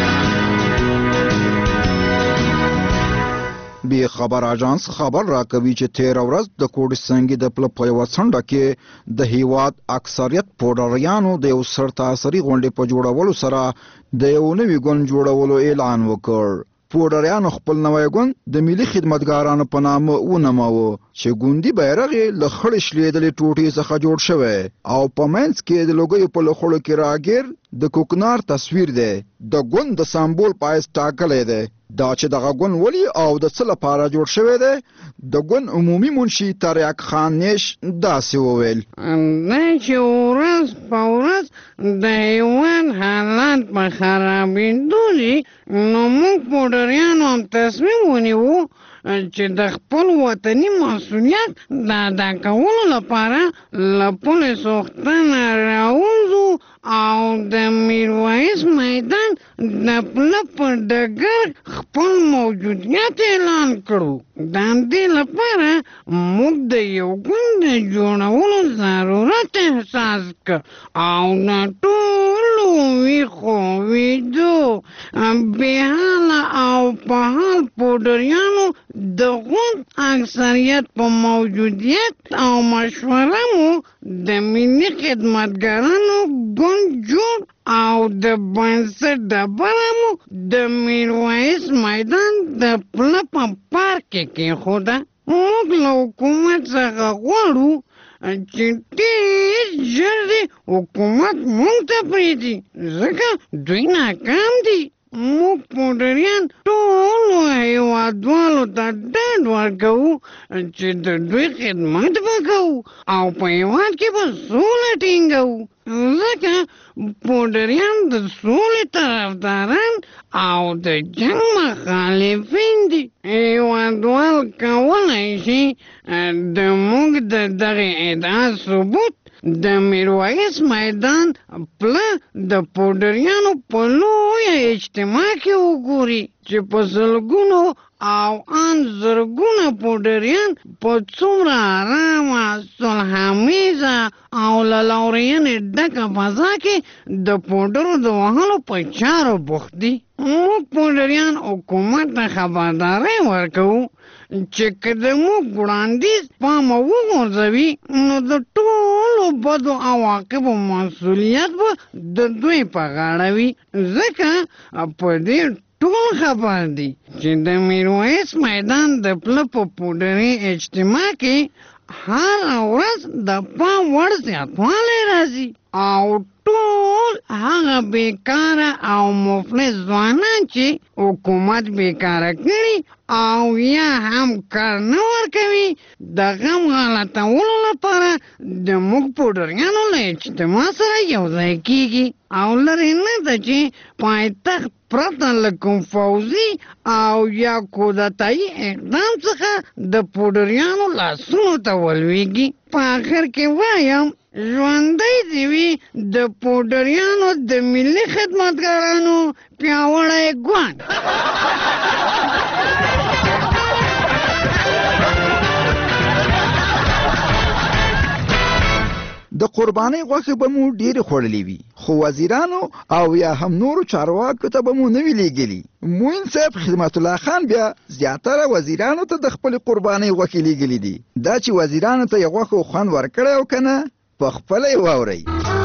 Speaker 10: بې خبر اژانس خبر راکوي چې 13 ورځ د کوډسنګي د پله په یوه څنډه کې د هیواد اکثریت پوډریانو د یو سرتاسري غونډې په جوړولو سره د یو نوي ګوند جوړولو اعلان وکړ. پوډریانو خپل نوی ګوند د ملي خدمتګارانو په نامه ونوماوه چې ګوندي بیرغ یې له خړې شلېدلې ټوټې څخه جوړ شوی او په منځ کې د لوګیو په لوخړو کې راګیر د کوکنار تصویر دی. د ګوند د سمبول پایس ټاکلی دی. دا چې دغه ګوند ولې او د څه لپاره جوړ شوی دی، د ګوند عمومي منشي تریاک خان نیش داسې وویل:
Speaker 1: دا چې ورځ په ورځ د هېواد حالات په خرابېدو دي، نو موږ پوډریانو هم تصمیم ونیوو چې د خپل وطني مسؤلیت د ادا کولو لپاره له پولې سوختنه راووځو او د میرویس میدان د پله په ډګر خپل موجودیت اعلان کړو. د همدې لپاره موږ د یو ګوند د جوړولو ضرورت احساس کړ او د ټولو ویښو ویدو بېحاله او په حال پوډریانو د ګوند اکثریت په موجودیت او مشوره مو د ملي خدمتګارانو ګوند جوړ او د بنسټ ډبره مو د میرویس میدان د پله په پارک کې کېښوده. موږ له حکومت څخه غواړو چې ډېر ژر دې حکومت موږ ته پرېږدي، ځکه دوی ناکام دي. موږ پوډریان ټولو هېوادوالو ته ډاډ ورکوو چې د دوی خدمت به کوو او په هېواد کې به سوله ټینګوو، ځکه پوډریان د سولې طرفداران او د جنګ مخالفین دي. هېوادوال کولی شي د موږ د دغې ادعا ثبوت د میرویس میدان پله د پوډریانو په لویه اجتماع کې وګوري چې په سلګونو او ان زرګونه پوډریان په څومره ارامه، صلحامیزه او له لورینې ډکه فضا کې د پوډرو د وهلو په چارو بوخت دي. موږ پوډریان حکومت ته خبرداری ورکوو چې که د موږ وړاندیز پامه وغورځوي نو د ټولو بدو عواقبو مسؤلیت به د دوی په غاړه وي، ځکه په دې ټول خبر دي چې د میرویس میدان د پله په پوډري اجتماع کې هر ورځ د پام وړ زیاتوالی راځي او ټول هغه بیکاره او مفلس ځوانان چې حکومت بیکاره کړي او یا هم کار نه ورکوي، د غم غلطولو لپاره د موږ پوډریانو له اجتماع سره یو ځای کېږي او لرې نه ده چې پایتخت پرته له کوم فوځي او یا کودتایي اقدام څخه د پوډریانو لاسونو ته ولویږي. په آخر کې وایم ژوندی دې وي د پوډریانو د ملي خدمتګارانو پیاوړی ګوند.
Speaker 10: د قربانۍ غوښې به مو ډېرې خوړلې وي، خو وزیرانو او یا هم نورو چارواکو ته به مو نه وي لیږلي. موین صاحب خدمت الله خان بیا زیاتره وزیرانو ته د خپلې قربانۍ غوښې لیږلي دي. دا چې وزیرانو ته یې غوښو خوند ورکړی او که نه، په خپله یې واورئ.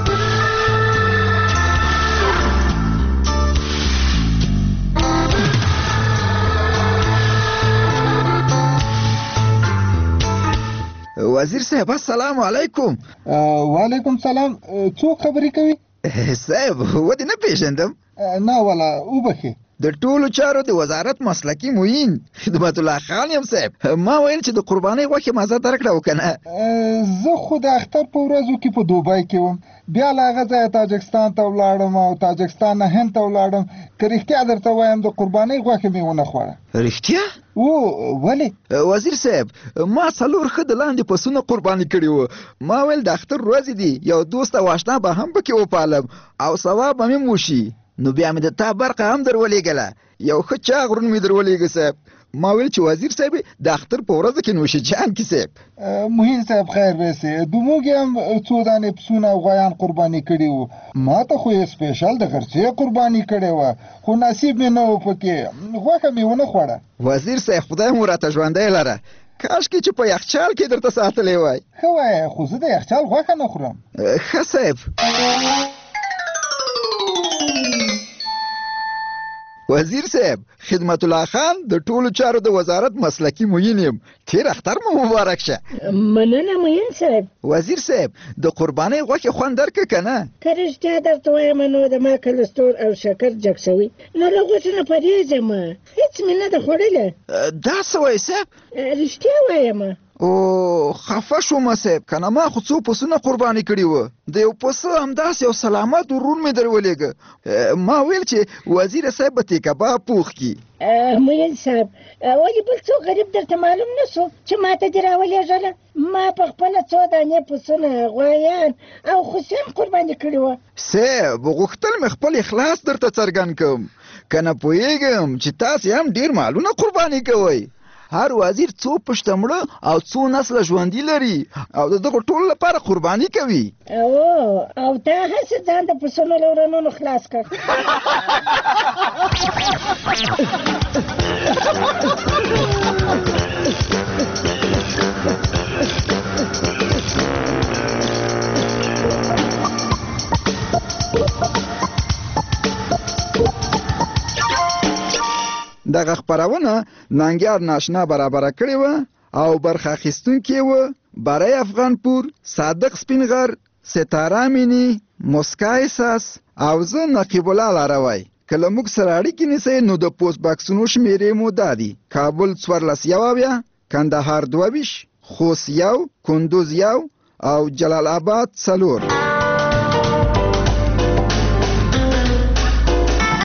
Speaker 10: وزیر صاحب السلام علیکم.
Speaker 2: وعلیکم سلام. څوک خبرې کوي؟
Speaker 10: صاحب ودې نه پیژندم.
Speaker 2: نه والا وبخې.
Speaker 10: د ټولو چارو د وزارت مسلکي معین خدمت الله خان یم صاحب. ما ویل چې د قربانۍ غوښې مزه درکړه او که نه.
Speaker 2: زه خو د اختر په ورځو کې په دوبۍ کې وم، بیا له هغه ځایه تاجکستان ته ولاړم او تاجکستان نه هند ته ولاړم. که رښتیا درته وایم د قربانۍ غوښې مې ونه خوړه.
Speaker 10: رښتیا؟
Speaker 2: ولې؟
Speaker 10: وزیر صاحب ما 4 ښه د لاندې پسونه قرباني کړي وو. ما ویل د اختر ورځې دي، یو دوست او اشنا به هم پکې وپالم او ثواب به مې وشي. نو بیا مې د تا برخه هم در ولېږله، یو ښه چاغ ورون مې در ولېږه صاحب. ما ویل چې وزیر صاحب د اختر په ورځ کې نوشه جان کې صاحب.
Speaker 2: محیل صاحب خیر رسې، د موږ هم 2 دانې پسونه او غویان قرباني کړي وو. ما ته خو یې سپیشل د خرڅې قرباني کړې وه، خو نصیب مې نه و پکې، غوښه مې ونه خوړه.
Speaker 10: وزیر صاحب خدای مو راته ژوندی لره، کاشکې چې په یخچال کې درته ساتلی وای.
Speaker 2: ښه وایه، خو زه د یخچال غوښه نه خورم.
Speaker 10: ښه صاحب. وزیر صاحب خدمت الله خان د ټولو چارو د وزارت مسلکی معین یم تیر اختر مو مبارک شه.
Speaker 12: مننه معین صاحب.
Speaker 10: وزیر صاحب د قربانۍ غوښې خوند درکه کنه؟
Speaker 12: که رښتیا درته وایم نو د ما کلسترول او شکر جګ شوی نو له غوښې نه پرهیزم هیڅ مې نه ده خوړله.
Speaker 10: دا څه وایې صاحب؟
Speaker 12: رښتیا وایم.
Speaker 10: او خفه شوم صاحب کنه ما خو څو پسونه قرباني کړي وو د یو پسه همداسې یو سلامت ورور مې درولېږه ما ویل چې وزیر صاحب به تې کباب پوخ کړي.
Speaker 12: معین صاحب ولې بل څو غریب درته معلوم نه سو چې ما ته دې راولېږله؟ ما په خپله څو دانې پسونه غوایان او خوسیان قرباني کړي وه.
Speaker 10: صاحب غوښتل مې خپل اخلاص درته څرګند کړم که نه پوهېږم چې تاسې هم ډېر مالونه قرباني کوئ. هر وزیر څو پشته مړه او څو نسله ژوندي لري او د دغو ټولو لپاره قرباني کوي.
Speaker 12: او تا هسې ځان د پسونو له ورنونو خلاص کړ.
Speaker 10: دغه خپرونه ننګیار ناشنا برابره کړې وه او برخه اخیستونکي وه برای افغانپور، صادق سپینغر، ستاره مینی، مسکا احساس او زه نقیب الله لاروی. که له موږ سره اړیکې نیسئ نو د پوسټ باکسونو شمېرې مو دا دي: کابل 14 کندهار 22 خوست 1 کندوز 1 او جلال آباد 4.